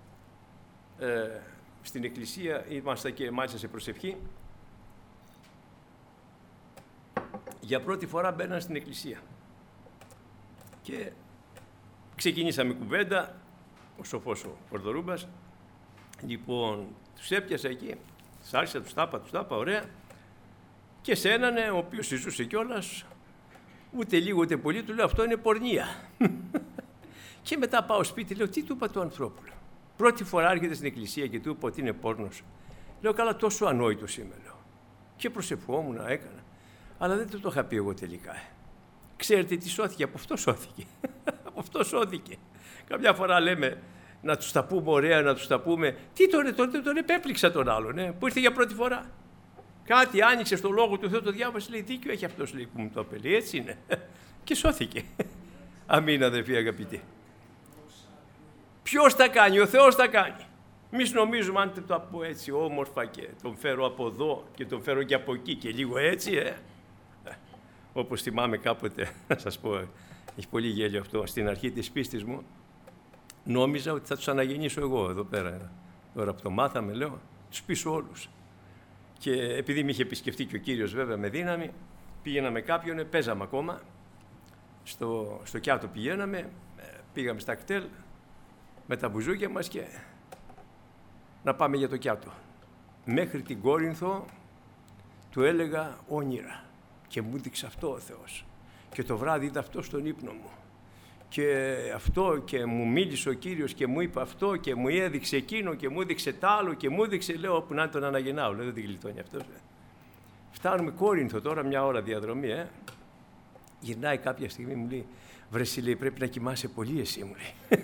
ε, στην εκκλησία, ήμασταν και μάλιστα σε προσευχή, για πρώτη φορά μπαίναν στην εκκλησία. Και ξεκινήσαμε κουβέντα, ο σοφός ο Κορδορούμπας, λοιπόν, τους έπιασα εκεί, τους άρχισα, τους τάπα, τους τάπα, ωραία, και σε έναν, ο οποίος συζούσε κιόλας, ούτε λίγο ούτε πολύ, του λέω, αυτό είναι πορνεία. Και μετά πάω σπίτι, λέω, τι του είπα του ανθρώπου? Πρώτη φορά έρχεται στην εκκλησία και του είπα ότι είναι πόρνος. Λέω, καλά, τόσο ανόητος είμαι, λέω. Και προσευχόμουν, έκανα. Αλλά δεν του το είχα πει εγώ τελικά. Ξέρετε τι σώθηκε? Από αυτό σώθηκε. Από αυτό σώθηκε. Καμιά φορά λέμε να τους τα πούμε ωραία, να τους τα πούμε. Τι τον, τον, τον, τον επέπληξα τον άλλον, ε, που ήρθε για πρώτη φορά. Κάτι άνοιξε στο λόγο του Θεού, το διάβασε, λέει, δίκιο έχει αυτός, λέει, που μου το είπε. Έτσι είναι. Και σώθηκε. Αμήν, αδελφοί αγαπητοί. Ποιος τα κάνει? Ο Θεός τα κάνει. Εμείς νομίζουμε, αν το πω έτσι όμορφα και τον φέρω από εδώ και τον φέρω και από εκεί και λίγο έτσι, ε. Όπως θυμάμαι κάποτε, να σας πω, έχει πολύ γέλιο αυτό, στην αρχή της πίστης μου, νόμιζα ότι θα τους αναγεννήσω εγώ εδώ πέρα. Τώρα που το μάθαμε, λέω, τους πίσω όλους. Και επειδή με είχε επισκεφτεί και ο Κύριος βέβαια με δύναμη, πήγαινα με κάποιον, παίζαμε ακόμα, στο, στο Κιάτο πηγαίναμε, πήγαμε στα κτέλ με τα μπουζούκια μας και να πάμε για το Κιάτο. Μέχρι την Κόρινθο του έλεγα όνειρα και μου δείξε αυτό ο Θεός. Και το βράδυ είδα αυτό στον ύπνο μου. Και αυτό και μου μίλησε ο Κύριος και μου είπε αυτό και μου έδειξε εκείνο και μου έδειξε τ' άλλο και μου έδειξε, λέω, που να τον αναγεννάω. Λέω, δεν την γλιτώνει αυτός. Φτάνουμε Κόρινθο τώρα, μια ώρα διαδρομή, ε. Γυρνάει κάποια στιγμή, μου λέει, βρε εσύ, λέει, πρέπει να κοιμάσαι πολύ εσύ, μου λέει.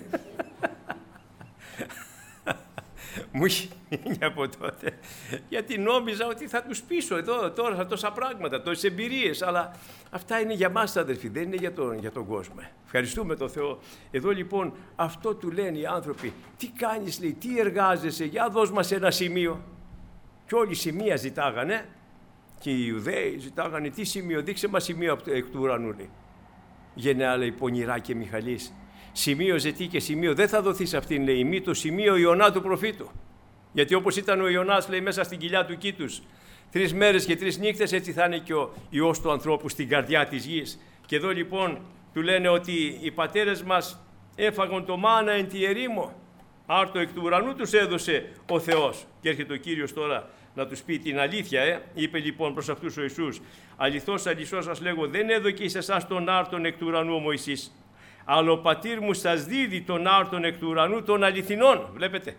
Μου είχε μείνει από τότε, γιατί νόμιζα ότι θα τους πείσω εδώ, τώρα, θα τόσα πράγματα, τόσες εμπειρίες, αλλά αυτά είναι για μας, αδερφοί, δεν είναι για τον, για τον κόσμο. Ευχαριστούμε τον Θεό. Εδώ λοιπόν αυτό του λένε οι άνθρωποι, τι κάνεις, λέει, τι εργάζεσαι, για δώσ' μας ένα σημείο. Και όλοι σημεία ζητάγανε, και οι Ιουδαίοι ζητάγανε, τι σημείο, δείξε μας σημείο εκ του ουρανού, λέει. Γενναία, λέει, πονηρά και Μιχαλής. Σημείωζε τι και σημείο, δεν θα δοθεί σε αυτήν, λέει, μη το σημείο Ιωνά του προφήτου. Γιατί όπως ήταν ο Ιωνάς, λέει, μέσα στην κοιλιά του κήτους, τρεις μέρες και τρεις νύχτες, έτσι θα είναι και ο Υιός του ανθρώπου στην καρδιά της γης. Και εδώ λοιπόν του λένε ότι οι πατέρες μας έφαγαν το μάνα εν τη ερήμο, άρτο εκ του ουρανού τους έδωσε ο Θεός. Και έρχεται ο Κύριος τώρα να τους πει την αλήθεια, ε. Είπε λοιπόν προς αυτούς ο Ιησούς, αληθώς, αληθώς σας λέγω, δεν έδωκε εις εσάς τον άρτον εκ του ουρανού ο Μωυσής, αλλά ο πατήρ μου σας δίδει τον άρτον εκ του ουρανού των αληθινών. Βλέπετε.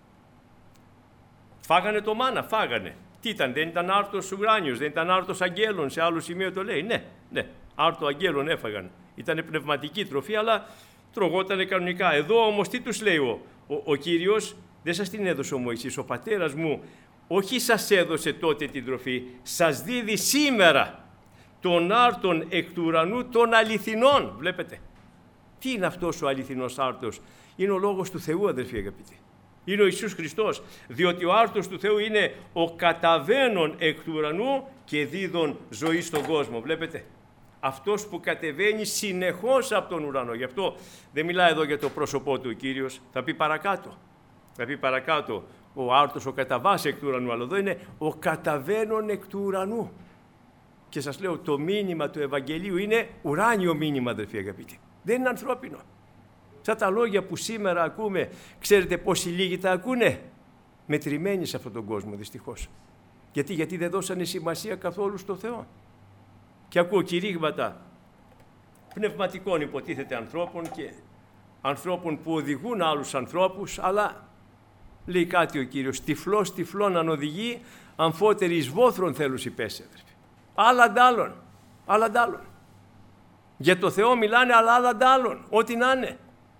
Φάγανε το μάνα, φάγανε. Τι ήταν, δεν ήταν άρτος ουράνιος, δεν ήταν άρτος αγγέλων, σε άλλο σημείο το λέει. Ναι, ναι, άρτο αγγέλων έφαγαν. Ήταν πνευματική τροφή, αλλά τρογότανε κανονικά. Εδώ όμως τι τους λέει ο, ο, ο Κύριος, δεν σας την έδωσε ο Μωυσής, ο πατέρας μου όχι σας έδωσε τότε την τροφή, σας δίδει σήμερα τον άρτον εκ του ουρανού των αληθινών. Βλέπετε. Τι είναι αυτός ο αληθινός άρτος? Είναι ο Λόγος του Θεού, αδελφοί αγαπητοί. Είναι ο Ιησούς Χριστός, διότι ο άρτος του Θεού είναι ο καταβαίνων εκ του ουρανού και δίδων ζωή στον κόσμο. Βλέπετε, αυτός που κατεβαίνει συνεχώς από τον ουρανό. Γι' αυτό δεν μιλάει εδώ για το πρόσωπό του ο Κύριος, θα πει παρακάτω. Θα πει παρακάτω ο άρτος, ο καταβάς εκ του ουρανού, αλλά εδώ είναι ο καταβαίνων εκ του ουρανού. Και σας λέω, το μήνυμα του Ευαγγελίου είναι ουράνιο μήνυμα, αδελφοί αγαπητοί. Δεν είναι ανθρώπινο. Σαν τα λόγια που σήμερα ακούμε, ξέρετε πόσοι λίγοι τα ακούνε? Μετρημένοι σε αυτόν τον κόσμο, δυστυχώς. Γιατί, γιατί δεν δώσανε σημασία καθόλου στο Θεό. Και ακούω κηρύγματα πνευματικών υποτίθεται ανθρώπων και ανθρώπων που οδηγούν άλλους ανθρώπους, αλλά λέει κάτι ο Κύριος, τυφλός τυφλόν αν οδηγεί, αμφότεροι εις βόθρον θέλους υπέσαι. Άλλα αντάλλων, άλλα αντάλλων. Για το Θεό μιλάνε, αλλά άλλα αντάλλων, ό,τι να είναι.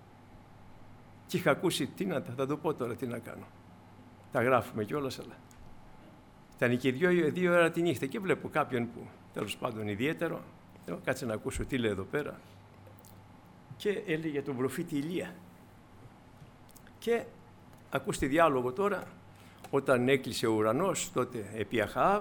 Και είχα ακούσει, τι να, θα το πω τώρα, τι να κάνω. Τα γράφουμε κιόλας, αλλά ήταν και δύο, δύο ώρα τη νύχτα και βλέπω κάποιον που τέλος πάντων ιδιαίτερο, κάτσε να ακούσω τι λέει εδώ πέρα, και έλεγε για τον προφήτη Ηλία. Και ακούστε διάλογο τώρα, όταν έκλεισε ο ουρανός, τότε επί Αχαάβ,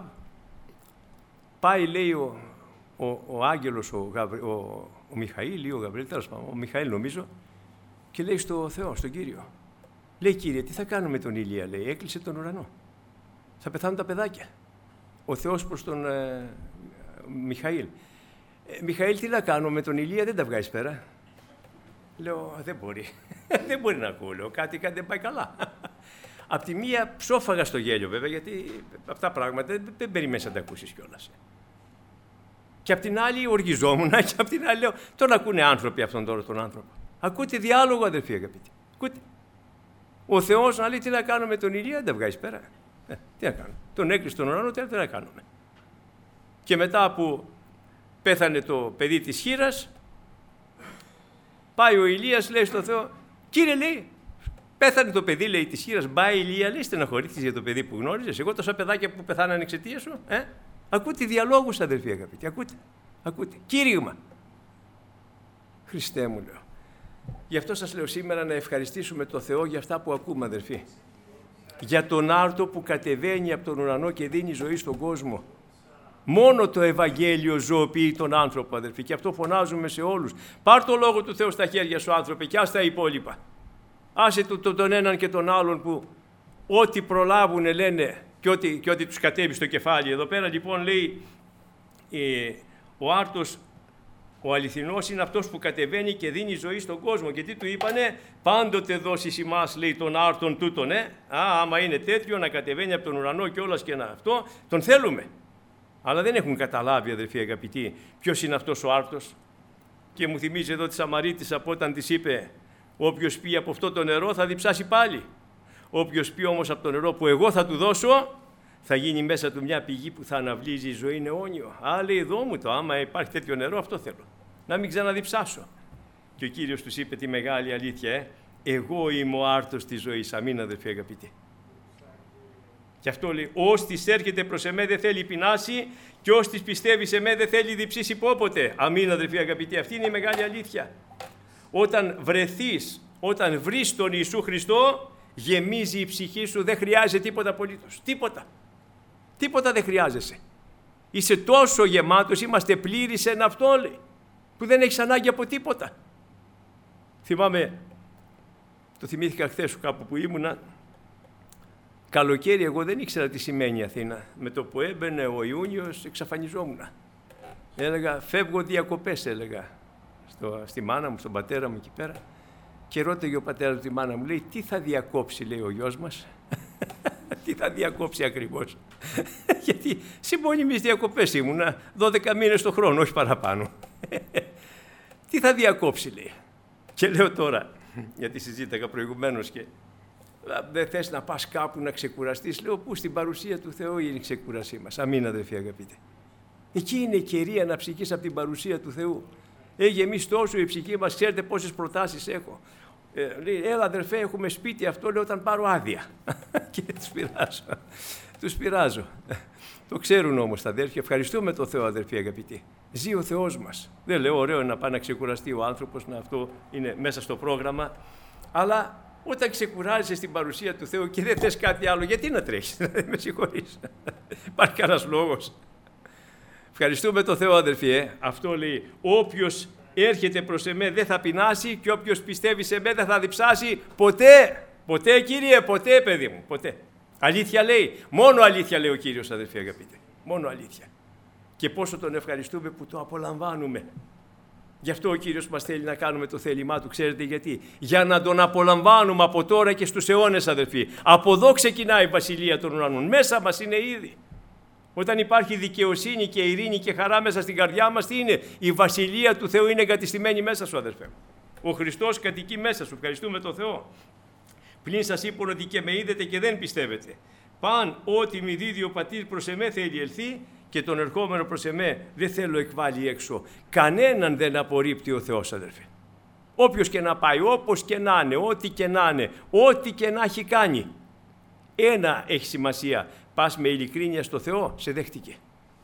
πάει, λέει, ο, ο, ο άγγελος, ο, Γαβρι, ο, ο Μιχαήλ ή ο Γαβριήλ, τέλος πάντων, ο Μιχαήλ νομίζω, και λέει στο Θεό, στον Κύριο, λέει, Κύριε, τι θα κάνουμε με τον Ηλία, λέει, έκλεισε τον ουρανό. Θα πεθάνουν τα παιδάκια. Ο Θεός προς τον ε, Μιχαήλ. Ε, Μιχαήλ, τι να κάνω με τον Ηλία, δεν τα βγάζεις πέρα. Λέω, δεν μπορεί. δεν μπορεί να ακούω, λέω, κάτι, κάτι δεν πάει καλά. Απ' τη μία ψόφαγα στο γέλιο βέβαια, γιατί αυτά τα πράγματα δεν, δεν περιμένεις να τα ακούσεις κιόλας. Και απ' την άλλη οργιζόμουν και απ' την άλλη λέω, τον ακούνε άνθρωποι αυτόν τώρα τον άνθρωπο. Ακούτε διάλογο, αδελφοί αγαπητοί. Ακούτε. Ο Θεός να λέει τι να κάνουμε με τον Ηλία, δεν τα βγάζεις πέρα. Ε, τι να κάνουμε. Τον έκλεισε τον ουρανό, τι να κάνουμε. Και μετά που πέθανε το παιδί της χήρας, πάει ο Ηλίας, λέει στο Θεό, Κύριε, λέει, πέθανε το παιδί, λέει, της χήρας, μπάει η Ηλία, λέει, στεναχωρήθηκες για το παιδί που γνώριζες, εγώ τόσα παιδάκια που πεθάνανε εξαιτία σου, ε. Ακούτε διαλόγους, αδελφοί αγαπητοί, ακούτε, ακούτε, κήρυγμα. Χριστέ μου, λέω. Γι' αυτό σας λέω σήμερα να ευχαριστήσουμε τον Θεό για αυτά που ακούμε, αδελφοί. Για τον άρτο που κατεβαίνει από τον ουρανό και δίνει ζωή στον κόσμο. Μόνο το Ευαγγέλιο ζωοποιεί τον άνθρωπο, αδελφοί, και αυτό φωνάζουμε σε όλους. Πάρ' το Λόγο του Θεού στα χέρια σου, άνθρωπε, και ας τα υπόλοιπα. Άσε το, το, τον έναν και τον άλλον που ό,τι προλάβουνε λένε και ό,τι, και ό,τι τους κατέβει στο κεφάλι. Εδώ πέρα λοιπόν λέει ε, ο άρτος, ο αληθινός είναι αυτός που κατεβαίνει και δίνει ζωή στον κόσμο. Και τι του είπανε, πάντοτε δώσεις ημάς, λέει, τον άρτον τούτον, ε. Α, άμα είναι τέτοιο να κατεβαίνει από τον ουρανό και όλας και να αυτό, τον θέλουμε. Αλλά δεν έχουν καταλάβει, αδελφοί αγαπητοί, ποιος είναι αυτός ο άρτος. Και μου θυμίζει εδώ τη Σαμαρίτισσα από όταν της είπε, όποιος πει από αυτό το νερό θα διψάσει πάλι. Όποιος πει όμως από το νερό που εγώ θα του δώσω, θα γίνει μέσα του μια πηγή που θα αναβλύζει η ζωή αιώνιο. Α, λέει, εδώ μου το, άμα υπάρχει τέτοιο νερό, αυτό θέλω. Να μην ξαναδιψάσω. Και ο Κύριος τους είπε τη μεγάλη αλήθεια, ε, εγώ είμαι ο άρτος της ζωής. Αμήν, αδελφοί αγαπητοί. Και αυτό λέει, ώστις έρχεται προς εμέ δεν θέλει πεινάσει και ώστις πιστεύει σε εμέ δεν θέλει διψήσει πόποτε. Αμήν, αδελφοί αγαπητοί. Αυτή είναι η μεγάλη αλήθεια. Όταν βρεθείς, όταν βρεις τον Ιησού Χριστό, γεμίζει η ψυχή σου, δεν χρειάζεται τίποτα απολύτως. Τίποτα. Τίποτα δεν χρειάζεσαι. Είσαι τόσο γεμάτος, είμαστε πλήρεις σε ένα αυτό, λέει, που δεν έχεις ανάγκη από τίποτα. Θυμάμαι, το θυμήθηκα χθες κάπου που ήμουνα, καλοκαίρι εγώ δεν ήξερα τι σημαίνει Αθήνα. Με το που έμπαινε ο Ιούνιος εξαφανιζόμουν. Έλεγα, φεύγω διακοπές, έλεγα, στο, στη μάνα μου, στον πατέρα μου εκεί πέρα. Και ρώταγε ο πατέρας τη μάνα μου, λέει, τι θα διακόψει, λέει, ο γιος μας. Τι θα διακόψει ακριβώς. Γιατί σε μόνιμες διακοπές ήμουνα, δώδεκα μήνες το χρόνο, όχι παραπάνω. Τι θα διακόψει, λέει. Και λέω τώρα, γιατί συζήταγα προηγουμένως και δεν θες να πας κάπου να ξεκουραστείς. Λέω, πού, στην παρουσία του Θεού είναι η ξεκουρασή μας. Αμήν, αδελφοί αγαπητοί. Εκεί είναι η κερία να ψυχείς από την παρουσία του Θεού. Έχει εμείς τόσο η ψυχή μας, ξέρετε πόσες προτάσεις έχω. Ε, λέει, έλα αδερφέ, έχουμε σπίτι, αυτό λέω όταν πάρω άδεια. Και τους πειράζω. Τους πειράζω. Το ξέρουν όμως τα αδέρφια. Ευχαριστούμε τον Θεό, αδερφοί αγαπητοί. Ζει ο Θεός μας. Δεν λέω ωραίο είναι να πάει να ξεκουραστεί ο άνθρωπος, να αυτό είναι μέσα στο πρόγραμμα. Αλλά όταν ξεκουράζεσαι στην παρουσία του Θεού και δεν θες κάτι άλλο, γιατί να τρέχεις, με συγχωρείς. Υπάρχει κανένας λόγος. Ευχαριστούμε τον Θεό, αδερφοί. Ε. Αυτό λέει, όποιος έρχεται προς εμέ δεν θα πεινάσει και όποιος πιστεύει σε εμέ δεν θα διψάσει ποτέ. Ποτέ, Κύριε, ποτέ, παιδί μου, ποτέ. Αλήθεια λέει, μόνο αλήθεια λέει ο Κύριος, αδερφοί αγαπητοί. Μόνο αλήθεια. Και πόσο τον ευχαριστούμε που το απολαμβάνουμε. Γι' αυτό ο Κύριος μας θέλει να κάνουμε το θέλημά Του. Ξέρετε γιατί? Για να τον απολαμβάνουμε από τώρα και στους αιώνες, αδερφοί. Από εδώ ξεκινάει η Βασιλεία των Ουρανών. Μέσα μας είναι ήδη. Όταν υπάρχει δικαιοσύνη και ειρήνη και χαρά μέσα στην καρδιά μας, τι είναι? Η Βασιλεία του Θεού είναι εγκατεστημένη μέσα σου, αδερφέ. Ο Χριστός κατοικεί μέσα σου. Ευχαριστούμε τον Θεό. Πλην σας είπων ότι και με είδετε και δεν πιστεύετε. Παν ό,τι μη δίδει ο πατήρ προς εμέ θέλει ελθεί και τον ερχόμενο προς εμέ δεν θέλω εκβάλει έξω. Κανέναν δεν απορρίπτει ο Θεός, αδερφέ. Όποιος και να πάει, όπως και να είναι, ό,τι και να είναι, ό,τι και να έχει κάνει. Ένα έχει σημασία. Πας με ειλικρίνεια στο Θεό, σε δέχτηκε.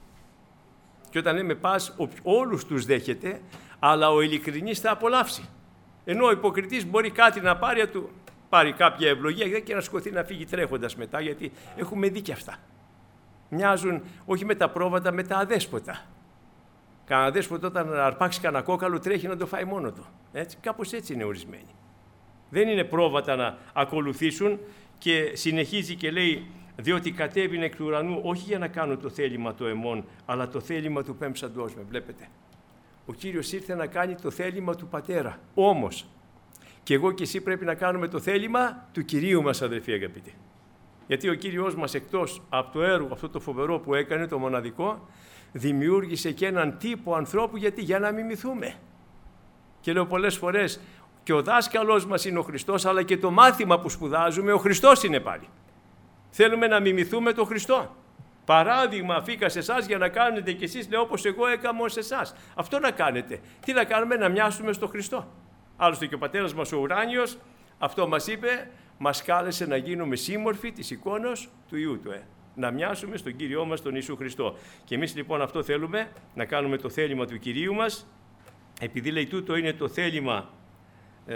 Και όταν λέμε πας, όλους τους δέχεται, αλλά ο ειλικρινής θα απολαύσει. Ενώ ο υποκριτής μπορεί κάτι να πάρει, του πάρει κάποια ευλογία και να σκοθεί να φύγει τρέχοντας μετά, γιατί έχουμε δει και αυτά. Μοιάζουν όχι με τα πρόβατα, με τα αδέσποτα. Κανένα αδέσποτο όταν αρπάξει κανένα κόκαλο τρέχει να το φάει μόνο του. Έτσι, κάπως έτσι είναι ορισμένοι. Δεν είναι πρόβατα να ακολουθήσουν και συνεχίζει και λέει, διότι κατέβηνε εκ του ουρανού όχι για να κάνω το θέλημα του εμών, αλλά το θέλημα του πέμψαντός με. Βλέπετε. Ο Κύριος ήρθε να κάνει το θέλημα του Πατέρα. Όμως, και εγώ και εσύ πρέπει να κάνουμε το θέλημα του Κυρίου μας, αδελφοί αγαπητοί. Γιατί ο Κύριος μας, εκτός από το έργο αυτό το φοβερό που έκανε, το μοναδικό, δημιούργησε και έναν τύπο ανθρώπου, γιατί για να μιμηθούμε. Και λέω πολλές φορές, και ο δάσκαλος μας είναι ο Χριστός, αλλά και το μάθημα που σπουδάζουμε, ο Χριστός είναι πάλι. Θέλουμε να μιμηθούμε τον Χριστό. Παράδειγμα αφήκα σε εσάς για να κάνετε κι εσείς, λέω, όπως εγώ έκανα σε εσάς. Αυτό να κάνετε. Τι να κάνουμε? Να μοιάσουμε στον Χριστό. Άλλωστε και ο πατέρας μας ο ουράνιος, αυτό μας είπε, μας κάλεσε να γίνουμε σύμμορφοι της εικόνος του Υιού Του. Ε. Να μοιάσουμε στον Κύριό μας, τον Ιησού Χριστό. Και εμείς λοιπόν αυτό θέλουμε, να κάνουμε το θέλημα του Κυρίου μας, επειδή λέει τούτο είναι το θέλημα. Ε,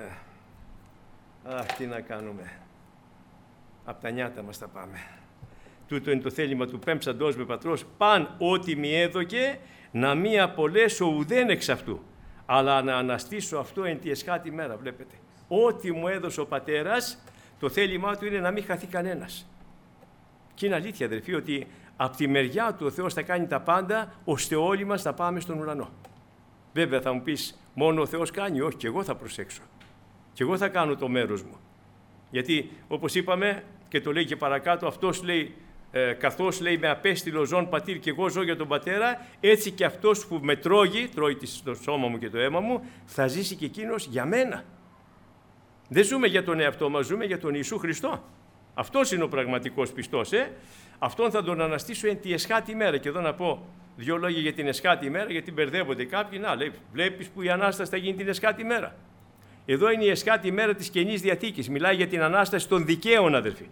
αχ, τι να κάνουμε. Απ' τα νιάτα μας τα πάμε. Τούτο είναι το θέλημα του πέμψαντός με πατρός, παν ό,τι μη έδωκε, να μη απολέσω ουδέν εξ αυτού, αλλά να αναστήσω αυτό εν τη εσχάτη μέρα. Βλέπετε. Ό,τι μου έδωσε ο πατέρας, το θέλημά του είναι να μην χαθεί κανένας. Και είναι αλήθεια, αδερφοί, ότι από τη μεριά του ο Θεός θα κάνει τα πάντα, ώστε όλοι μας θα πάμε στον ουρανό. Βέβαια θα μου πεις, μόνο ο Θεός κάνει. Όχι, και εγώ θα προσέξω. Και εγώ θα κάνω το μέρος μου. Γιατί, όπως είπαμε, και το λέει και παρακάτω, αυτός λέει, ε, καθώς λέει με απέστειλο ζών πατήρ και εγώ ζω για τον πατέρα, έτσι και αυτός που με τρώγει, τρώει το σώμα μου και το αίμα μου, θα ζήσει και εκείνος για μένα. Δεν ζούμε για τον εαυτό μας, ζούμε για τον Ιησού Χριστό. Αυτός είναι ο πραγματικός πιστός. Ε? Αυτόν θα τον αναστήσω εν τη εσχάτη ημέρα. Και εδώ να πω δύο λόγια για την εσχάτη ημέρα, γιατί μπερδεύονται κάποιοι. Να, λέει, βλέπεις που η Ανάσταση θα γίνει την εσχάτη ημέρα. Εδώ είναι η εσχάτη ημέρα της Καινής Διαθήκης. Μιλάει για την Ανάσταση των δικαίων, αδερφοί.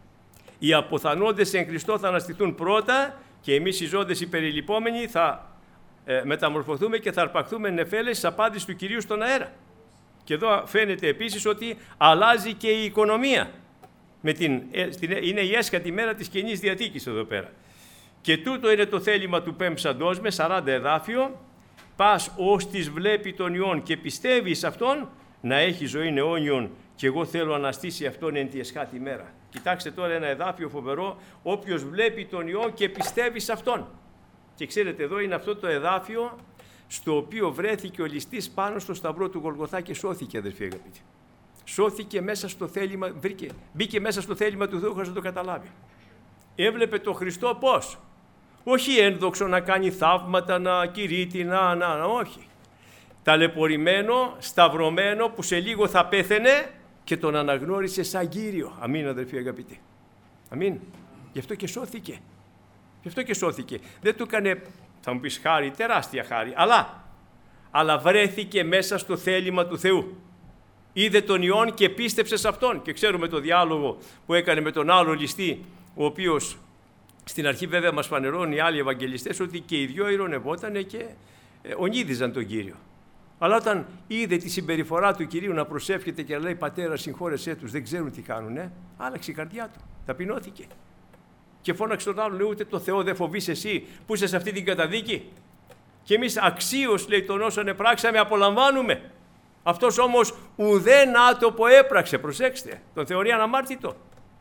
Οι αποθανόντες εν Χριστώ θα αναστηθούν πρώτα και εμείς οι ζώντες οι περιλυπόμενοι θα ε, μεταμορφωθούμε και θα αρπαχθούμε νεφέλες της απάντησης του Κυρίου στον αέρα. Και εδώ φαίνεται επίσης ότι αλλάζει και η οικονομία. Με την, είναι η έσχατη μέρα της Καινής Διαθήκης εδώ πέρα. Και τούτο είναι το θέλημα του πέμψαντός με σαράντα εδάφιο. Πας ως της βλέπει τον Υιόν και πιστεύει σε Αυτόν να έχει ζωή αιώνιον και εγώ θέλω αναστήσει Αυτόν εν τη εσχάτη μέρα. Κοιτάξτε τώρα ένα εδάφιο φοβερό. Όποιος βλέπει τον Υιόν και πιστεύει σε Αυτόν. Και ξέρετε εδώ είναι αυτό το εδάφιο στο οποίο βρέθηκε ο ληστής πάνω στο σταυρό του Γολγοθά και σώθηκε, αδερφοί αγαπητοί. Σώθηκε μέσα στο θέλημα, βρήκε, μπήκε μέσα στο θέλημα του Θεού χωρίς να το καταλάβει. Έβλεπε τον Χριστό πώς. Όχι ένδοξο να κάνει θαύματα, να κηρύττει, να, να, να, όχι. Ταλαιπωρημένο, σταυρωμένο που σε λίγο θα πέθαινε και τον αναγνώρισε σαν Κύριο. Αμήν, αδερφοί αγαπητοί. Αμήν. Γι' αυτό και σώθηκε. Γι' αυτό και σώθηκε. Δεν του έκανε, θα μου πεις, χάρη, τεράστια χάρη, αλλά, αλλά βρέθηκε μέσα στο θέλημα του Θεού. Είδε τον Υιόν και πίστεψε σε Αυτόν. Και ξέρουμε το διάλογο που έκανε με τον άλλο ληστή, ο οποίος στην αρχή βέβαια μας φανερώνουν οι άλλοι Ευαγγελιστές ότι και οι δυο ειρωνευότανε και ε, ονείδιζαν τον Κύριο. Αλλά όταν είδε τη συμπεριφορά του Κυρίου να προσεύχεται και να λέει «Πατέρα, συγχώρεσέ τους, δεν ξέρουν τι κάνουν», ε, άλλαξε η καρδιά του, ταπεινώθηκε. Και φώναξε τον άλλο, λέει, ούτε το Θεό δεν φοβείς εσύ που είσαι σε αυτή την καταδίκη. Και εμείς αξίως, λέει, τον όσον επράξαμε απολαμβάνουμε. Αυτός όμως ουδέν άτοπο έπραξε, προσέξτε, τον θεωρεί αναμάρτητο.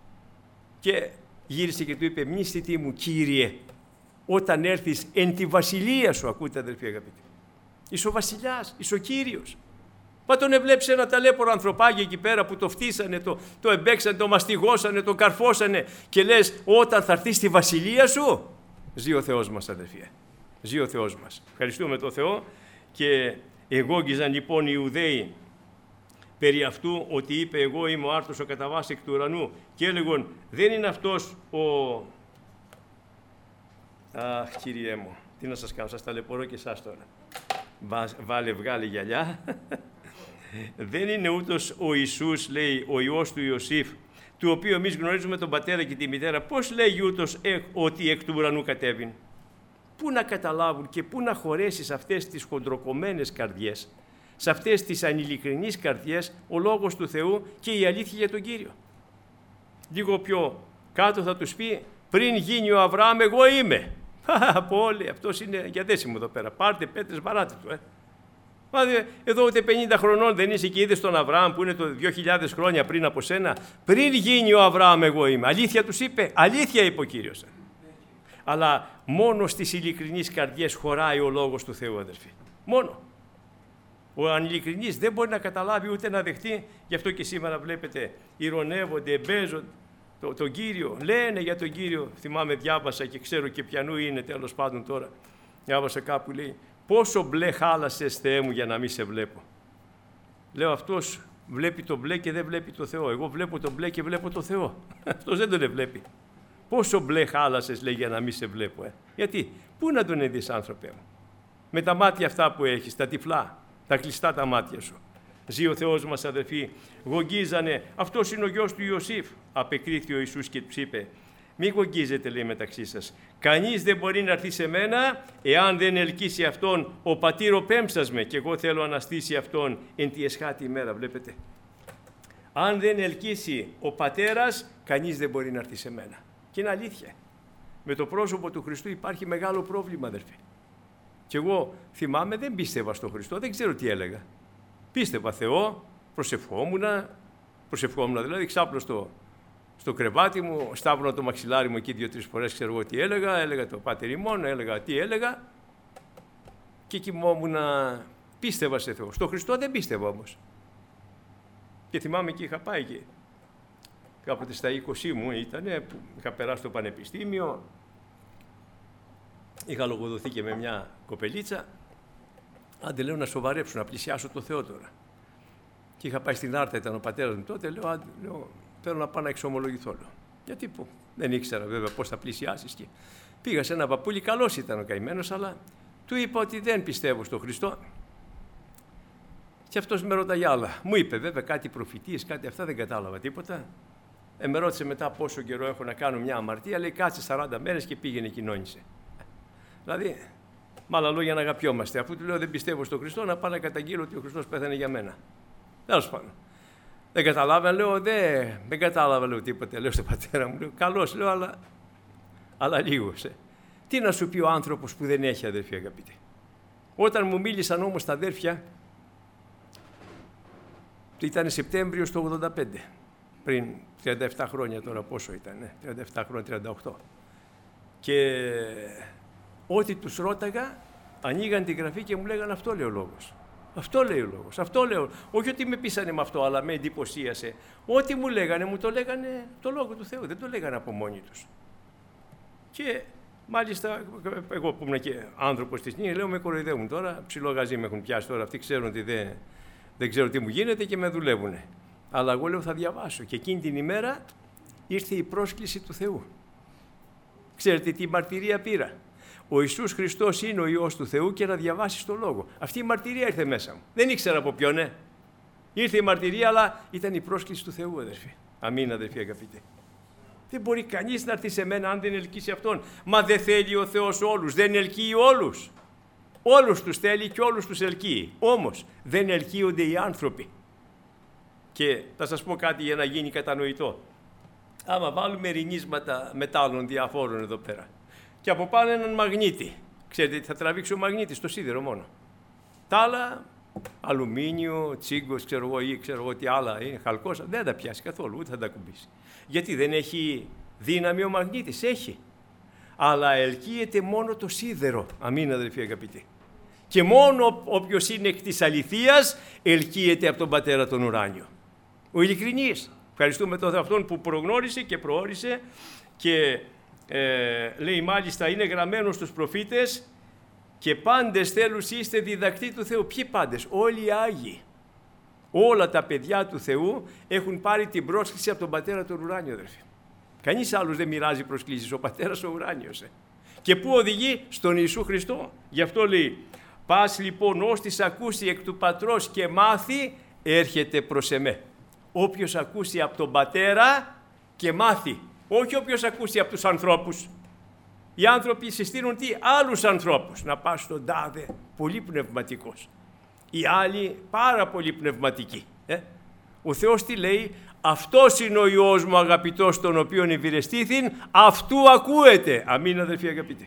Και γύρισε και του είπε, μνήστητή μου Κύριε, όταν έρθεις εν τη βασιλεία σου, ακούτε αδερφοί αγαπητοί. Είσαι ο βασιλιάς, είσαι ο Κύριος. Μα τον εβλέψεις ένα ταλέπορο ανθρωπάγιο εκεί πέρα που το φτύσανε, το, το εμπέξανε, το μαστιγώσανε, το καρφώσανε και λες όταν θα έρθει στη βασιλεία σου, ζει ο Θεός μας αδερφοί. Ζει ο Θεός μας. Ευχαριστούμε τον Θεό και εγώγγιζαν λοιπόν οι Ιουδαίοι περί αυτού ότι είπε εγώ είμαι ο άρτος ο κατά βάση εκ του ουρανού και έλεγον δεν είναι αυτός ο... Αχ Κύριέ μου, τι να σας κάνω, σας ταλαιπωρώ και εσάς τώρα. Βάλε βγάλε γυαλιά. Δεν είναι ούτως ο Ιησούς, λέει, ο Υιός του Ιωσήφ, του οποίου εμείς γνωρίζουμε τον πατέρα και τη μητέρα. Πώς λέγει ούτως ε, ότι εκ του ουρανού κατέβην. Πού να καταλάβουν και πού να χωρέσει σε αυτές τις χοντροκομμένες καρδιές, σε αυτές τις ανηλικρινείς καρδιές, ο Λόγος του Θεού και η αλήθεια για τον Κύριο. Λίγο πιο κάτω θα τους πει, πριν γίνει ο Αβραάμ εγώ είμαι. Από όλοι, αυτός είναι για δέσιμο εδώ πέρα. Πάρτε πέτρες, βαράτε του. Ε. Πάτε, εδώ ούτε πενήντα χρονών δεν είσαι και είδες τον Αβραάμ που είναι το δύο χιλιάδες χρόνια πριν από σένα. Πριν γίνει ο Αβραάμ εγώ είμαι. Αλήθεια τους είπε, αλήθεια είπε ο Κύριος. Αλλά μόνο στις ειλικρινείς καρδιές χωράει ο Λόγος του Θεού, αδερφοί. Μόνο. Ο ανηλικρινής δεν μπορεί να καταλάβει ούτε να δεχτεί. Γι' αυτό και σήμερα βλέπετε ειρωνεύονται, εμπέζονται το, τον Κύριο. Λένε για τον Κύριο. Θυμάμαι διάβασα και ξέρω και ποιανού είναι τέλος πάντων τώρα. Διάβασα κάπου λέει πόσο μπλε χάλασες Θεέ μου για να μην σε βλέπω. Λέω αυτός βλέπει το μπλε και δεν βλέπει το Θεό. Εγώ βλέπω το μπλε και βλέπω το Θεό. Αυτός δεν τον βλέπει. Πόσο μπλε χάλασες, λέει, για να μην σε βλέπω. Ε. Γιατί, πού να τον είδεις, άνθρωπε μου. Με τα μάτια αυτά που έχεις, τα τυφλά, τα κλειστά τα μάτια σου. Ζει ο Θεός μας, αδερφοί. Γογγίζανε. Αυτός είναι ο γιος του Ιωσήφ. Απεκρίθη ο Ιησούς και τους είπε. Μη γογγίζετε, λέει, μεταξύ σας. Κανείς δεν μπορεί να έρθει σε μένα, εάν δεν ελκύσει αυτόν ο πατήρ ο πέμψας με. Και εγώ θέλω αναστήσει αυτόν εν τη εσχάτη ημέρα. Βλέπετε. Αν δεν ελκύσει ο πατέρας, κανείς δεν μπορεί να έρθει σε μένα. Και είναι αλήθεια. Με το πρόσωπο του Χριστού υπάρχει μεγάλο πρόβλημα, αδερφοί. Και εγώ θυμάμαι δεν πίστευα στον Χριστό, δεν ξέρω τι έλεγα. Πίστευα Θεό, προσευχόμουν, προσευχόμουν δηλαδή, ξάπλω στο, στο κρεβάτι μου, στάβρωνα το μαξιλάρι μου εκεί δύο-τρεις φορές, ξέρω εγώ τι έλεγα, έλεγα το Πάτερ ημών, έλεγα τι έλεγα και κοιμόμουν, πίστευα σε Θεό. Στο Χριστό δεν πίστευα όμως. Και θυμάμαι και είχα πάει και κάποτε στα είκοσι μου ήτανε, που είχα περάσει το πανεπιστήμιο, είχα λογοδοθεί και με μια κοπελίτσα, άντε λέω να σοβαρέψω, να πλησιάσω το Θεό τώρα. Και είχα πάει στην Άρτα, ήταν ο πατέρας μου τότε, λέω, άντε, λέω θέλω να πάω να εξομολογηθώ. Λέω. Γιατί που δεν ήξερα βέβαια πώς θα πλησιάσεις. Και πήγα σε ένα παππούλι, καλός ήταν ο καημένος, αλλά του είπα ότι δεν πιστεύω στον Χριστό. Και αυτός με ρωτάει άλλα. Μου είπε βέβαια κάτι προφητείες, κάτι αυτά, δεν κατάλαβα τίποτα. Ε, με ρώτησε μετά πόσο καιρό έχω να κάνω μια αμαρτία, λέει κάτσε σαράντα μέρες και πήγαινε κοινώνησε. Δηλαδή, με άλλα λόγια να αγαπιόμαστε. Αφού του λέω δεν πιστεύω στον Χριστό, να πάω να καταγγείλω ότι ο Χριστός πέθανε για μένα. Τέλος πάντων. Δεν καταλάβα, λέω, δεν, δεν κατάλαβα λέω, τίποτε. Λέω στον πατέρα μου, λέω, καλώς, λέω, αλλά, αλλά λίγο. Σε. Τι να σου πει ο άνθρωπος που δεν έχει αδερφή, αγαπητοί. Όταν μου μίλησαν όμως τα αδέρφια, ήταν Σεπτέμβριο το ογδόντα πέντε, πριν τριάντα επτά χρόνια τώρα, πόσο ήταν, ναι, τριάντα επτά χρόνια, τριάντα οκτώ. Και ό,τι τους ρώταγα, ανοίγαν τη γραφή και μου λέγανε αυτό λέει ο λόγος. Αυτό λέει ο λόγος, αυτό λέω. Όχι ότι με πείσανε με αυτό, αλλά με εντυπωσίασε. Ό,τι μου λέγανε, μου το λέγανε το λόγο του Θεού, δεν το λέγανε από μόνοι τους. Και μάλιστα, εγώ που ήμουν και άνθρωπος της νύχτας, λέω με κοροϊδεύουν τώρα, ψηλό γαζί με έχουν πιάσει τώρα, αυτοί ξέρουν ότι δεν, δεν ξέρω τι μου γίνεται και με δουλεύουν. Αλλά εγώ λέω θα διαβάσω και εκείνη την ημέρα ήρθε η πρόσκληση του Θεού. Ξέρετε τι μαρτυρία πήρα. Ο Ιησούς Χριστός είναι ο Υιός του Θεού και να διαβάσεις το Λόγο. Αυτή η μαρτυρία ήρθε μέσα μου. Δεν ήξερα από ποιον, ναι. Ήρθε η μαρτυρία, αλλά ήταν η πρόσκληση του Θεού, αδερφοί. Αμήν, αδερφοί, αγαπητοί. Δεν μπορεί κανείς να έρθει σε μένα αν δεν ελκύσει Αυτόν. Μα δεν θέλει ο Θεός όλους, δεν ελκύει όλους. Όλους τους θέλει και όλους τους ελκύει. Όμως δεν ελκύονται οι άνθρωποι. Και θα σας πω κάτι για να γίνει κατανοητό. Άμα βάλουμε ρινίσματα μετάλλων διαφόρων εδώ πέρα και από πάνω έναν μαγνήτη, ξέρετε τι θα τραβήξει ο μαγνήτης, το σίδερο μόνο. Τα άλλα, αλουμίνιο, τσίγκος, ξέρω εγώ, ή ξέρω εγώ τι άλλα είναι, χαλκός, δεν τα πιάσει καθόλου, ούτε θα τα κουμπίσει. Γιατί δεν έχει δύναμη ο μαγνήτης, έχει. Αλλά ελκύεται μόνο το σίδερο, αμήν αδελφοί αγαπητοί. Και μόνο όποιος είναι εκ της αληθείας ελκύεται από τον Πατέρα τον ουράνιο. Ο ειλικρινής. Ευχαριστούμε τον Αυτόν που προγνώρισε και προώρισε και ε, λέει μάλιστα είναι γραμμένο στους προφήτες και πάντες θέλους είστε διδακτοί του Θεού. Ποιοι πάντες? Όλοι οι Άγιοι. Όλα τα παιδιά του Θεού έχουν πάρει την πρόσκληση από τον Πατέρα τον ουράνιο, αδερφοί. Κανείς άλλος δεν μοιράζει προσκλήσεις, ο Πατέρας ο ουράνιος. Ε. Και πού οδηγεί? Στον Ιησού Χριστό. Γι' αυτό λέει, πας λοιπόν ώστις ακούσει εκ του Πατρός και μάθει, έρχεται προς εμέ. Όποιος ακούσει από τον Πατέρα και μάθει, όχι όποιος ακούσει από τους ανθρώπους. Οι άνθρωποι συστήνουν τι? Άλλους ανθρώπους. Να πας στον τάδε, πολύ πνευματικός. Οι άλλοι πάρα πολύ πνευματικοί. Ε? Ο Θεός τι λέει? Αυτός είναι ο Υιός μου αγαπητός, τον οποίον ευηρεστήθην, αυτού ακούετε. Αμήν αδελφοί αγαπητοί.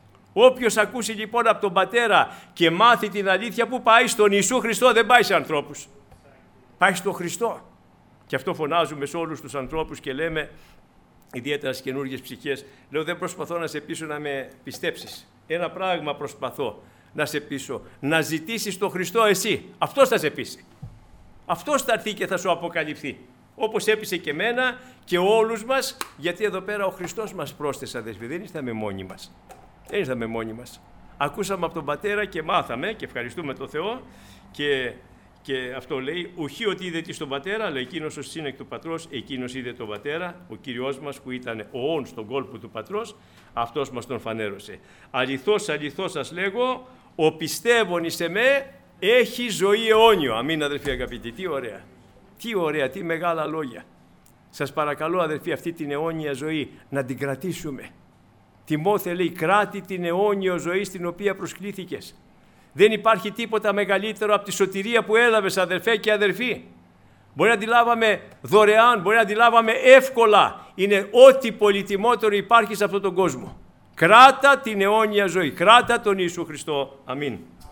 Όποιος ακούσει λοιπόν από τον Πατέρα και μάθει την αλήθεια, που πάει? Στον Ιησού Χριστό, δεν πάει σε ανθρώπους. Πάει στον Χριστό. Και αυτό φωνάζουμε σε όλους τους ανθρώπους και λέμε, ιδιαίτερα στις καινούργιες ψυχές, λέω δεν προσπαθώ να σε πείσω να με πιστέψεις. Ένα πράγμα προσπαθώ να σε πείσω, να ζητήσεις τον Χριστό εσύ. Αυτός θα σε πείσει. Αυτός θα έρθει και θα σου αποκαλυφθεί. Όπως έπεισε και εμένα και όλους μας, γιατί εδώ πέρα ο Χριστός μας πρόσθεσε, αδελφοί, δεν ήρθαμε μόνοι μας. Δεν ήρθαμε μόνοι μας. Ακούσαμε από τον Πατέρα και μάθαμε και ευχαριστούμε τον Θεό και, και αυτό λέει, ουχή ότι είδε τι στον Πατέρα, αλλά εκείνος ως είναι εκ του Πατρός, εκείνος είδε τον Πατέρα, ο Κύριος μας που ήταν ο όν στον κόλπο του Πατρός, αυτός μας τον φανέρωσε. Αληθώς, αληθώς σας λέγω, ο πιστεύων εις εμέ έχει ζωή αιώνιο. Αμήν αδελφοί αγαπητοί, τι ωραία. Τι ωραία, τι μεγάλα λόγια. Σας παρακαλώ αδελφοί, αυτή την αιώνια ζωή να την κρατήσουμε. Τιμόθε λέει, κράτη την αιώνια ζωή στην οποία προσκλήθηκες. Δεν υπάρχει τίποτα μεγαλύτερο από τη σωτηρία που έλαβες, αδερφέ και αδερφοί. Μπορεί να αντιλάβαμε δωρεάν, μπορεί να αντιλάβαμε εύκολα. Είναι ό,τι πολυτιμότερο υπάρχει σε αυτόν τον κόσμο. Κράτα την αιώνια ζωή, κράτα τον Ιησού Χριστό. Αμήν.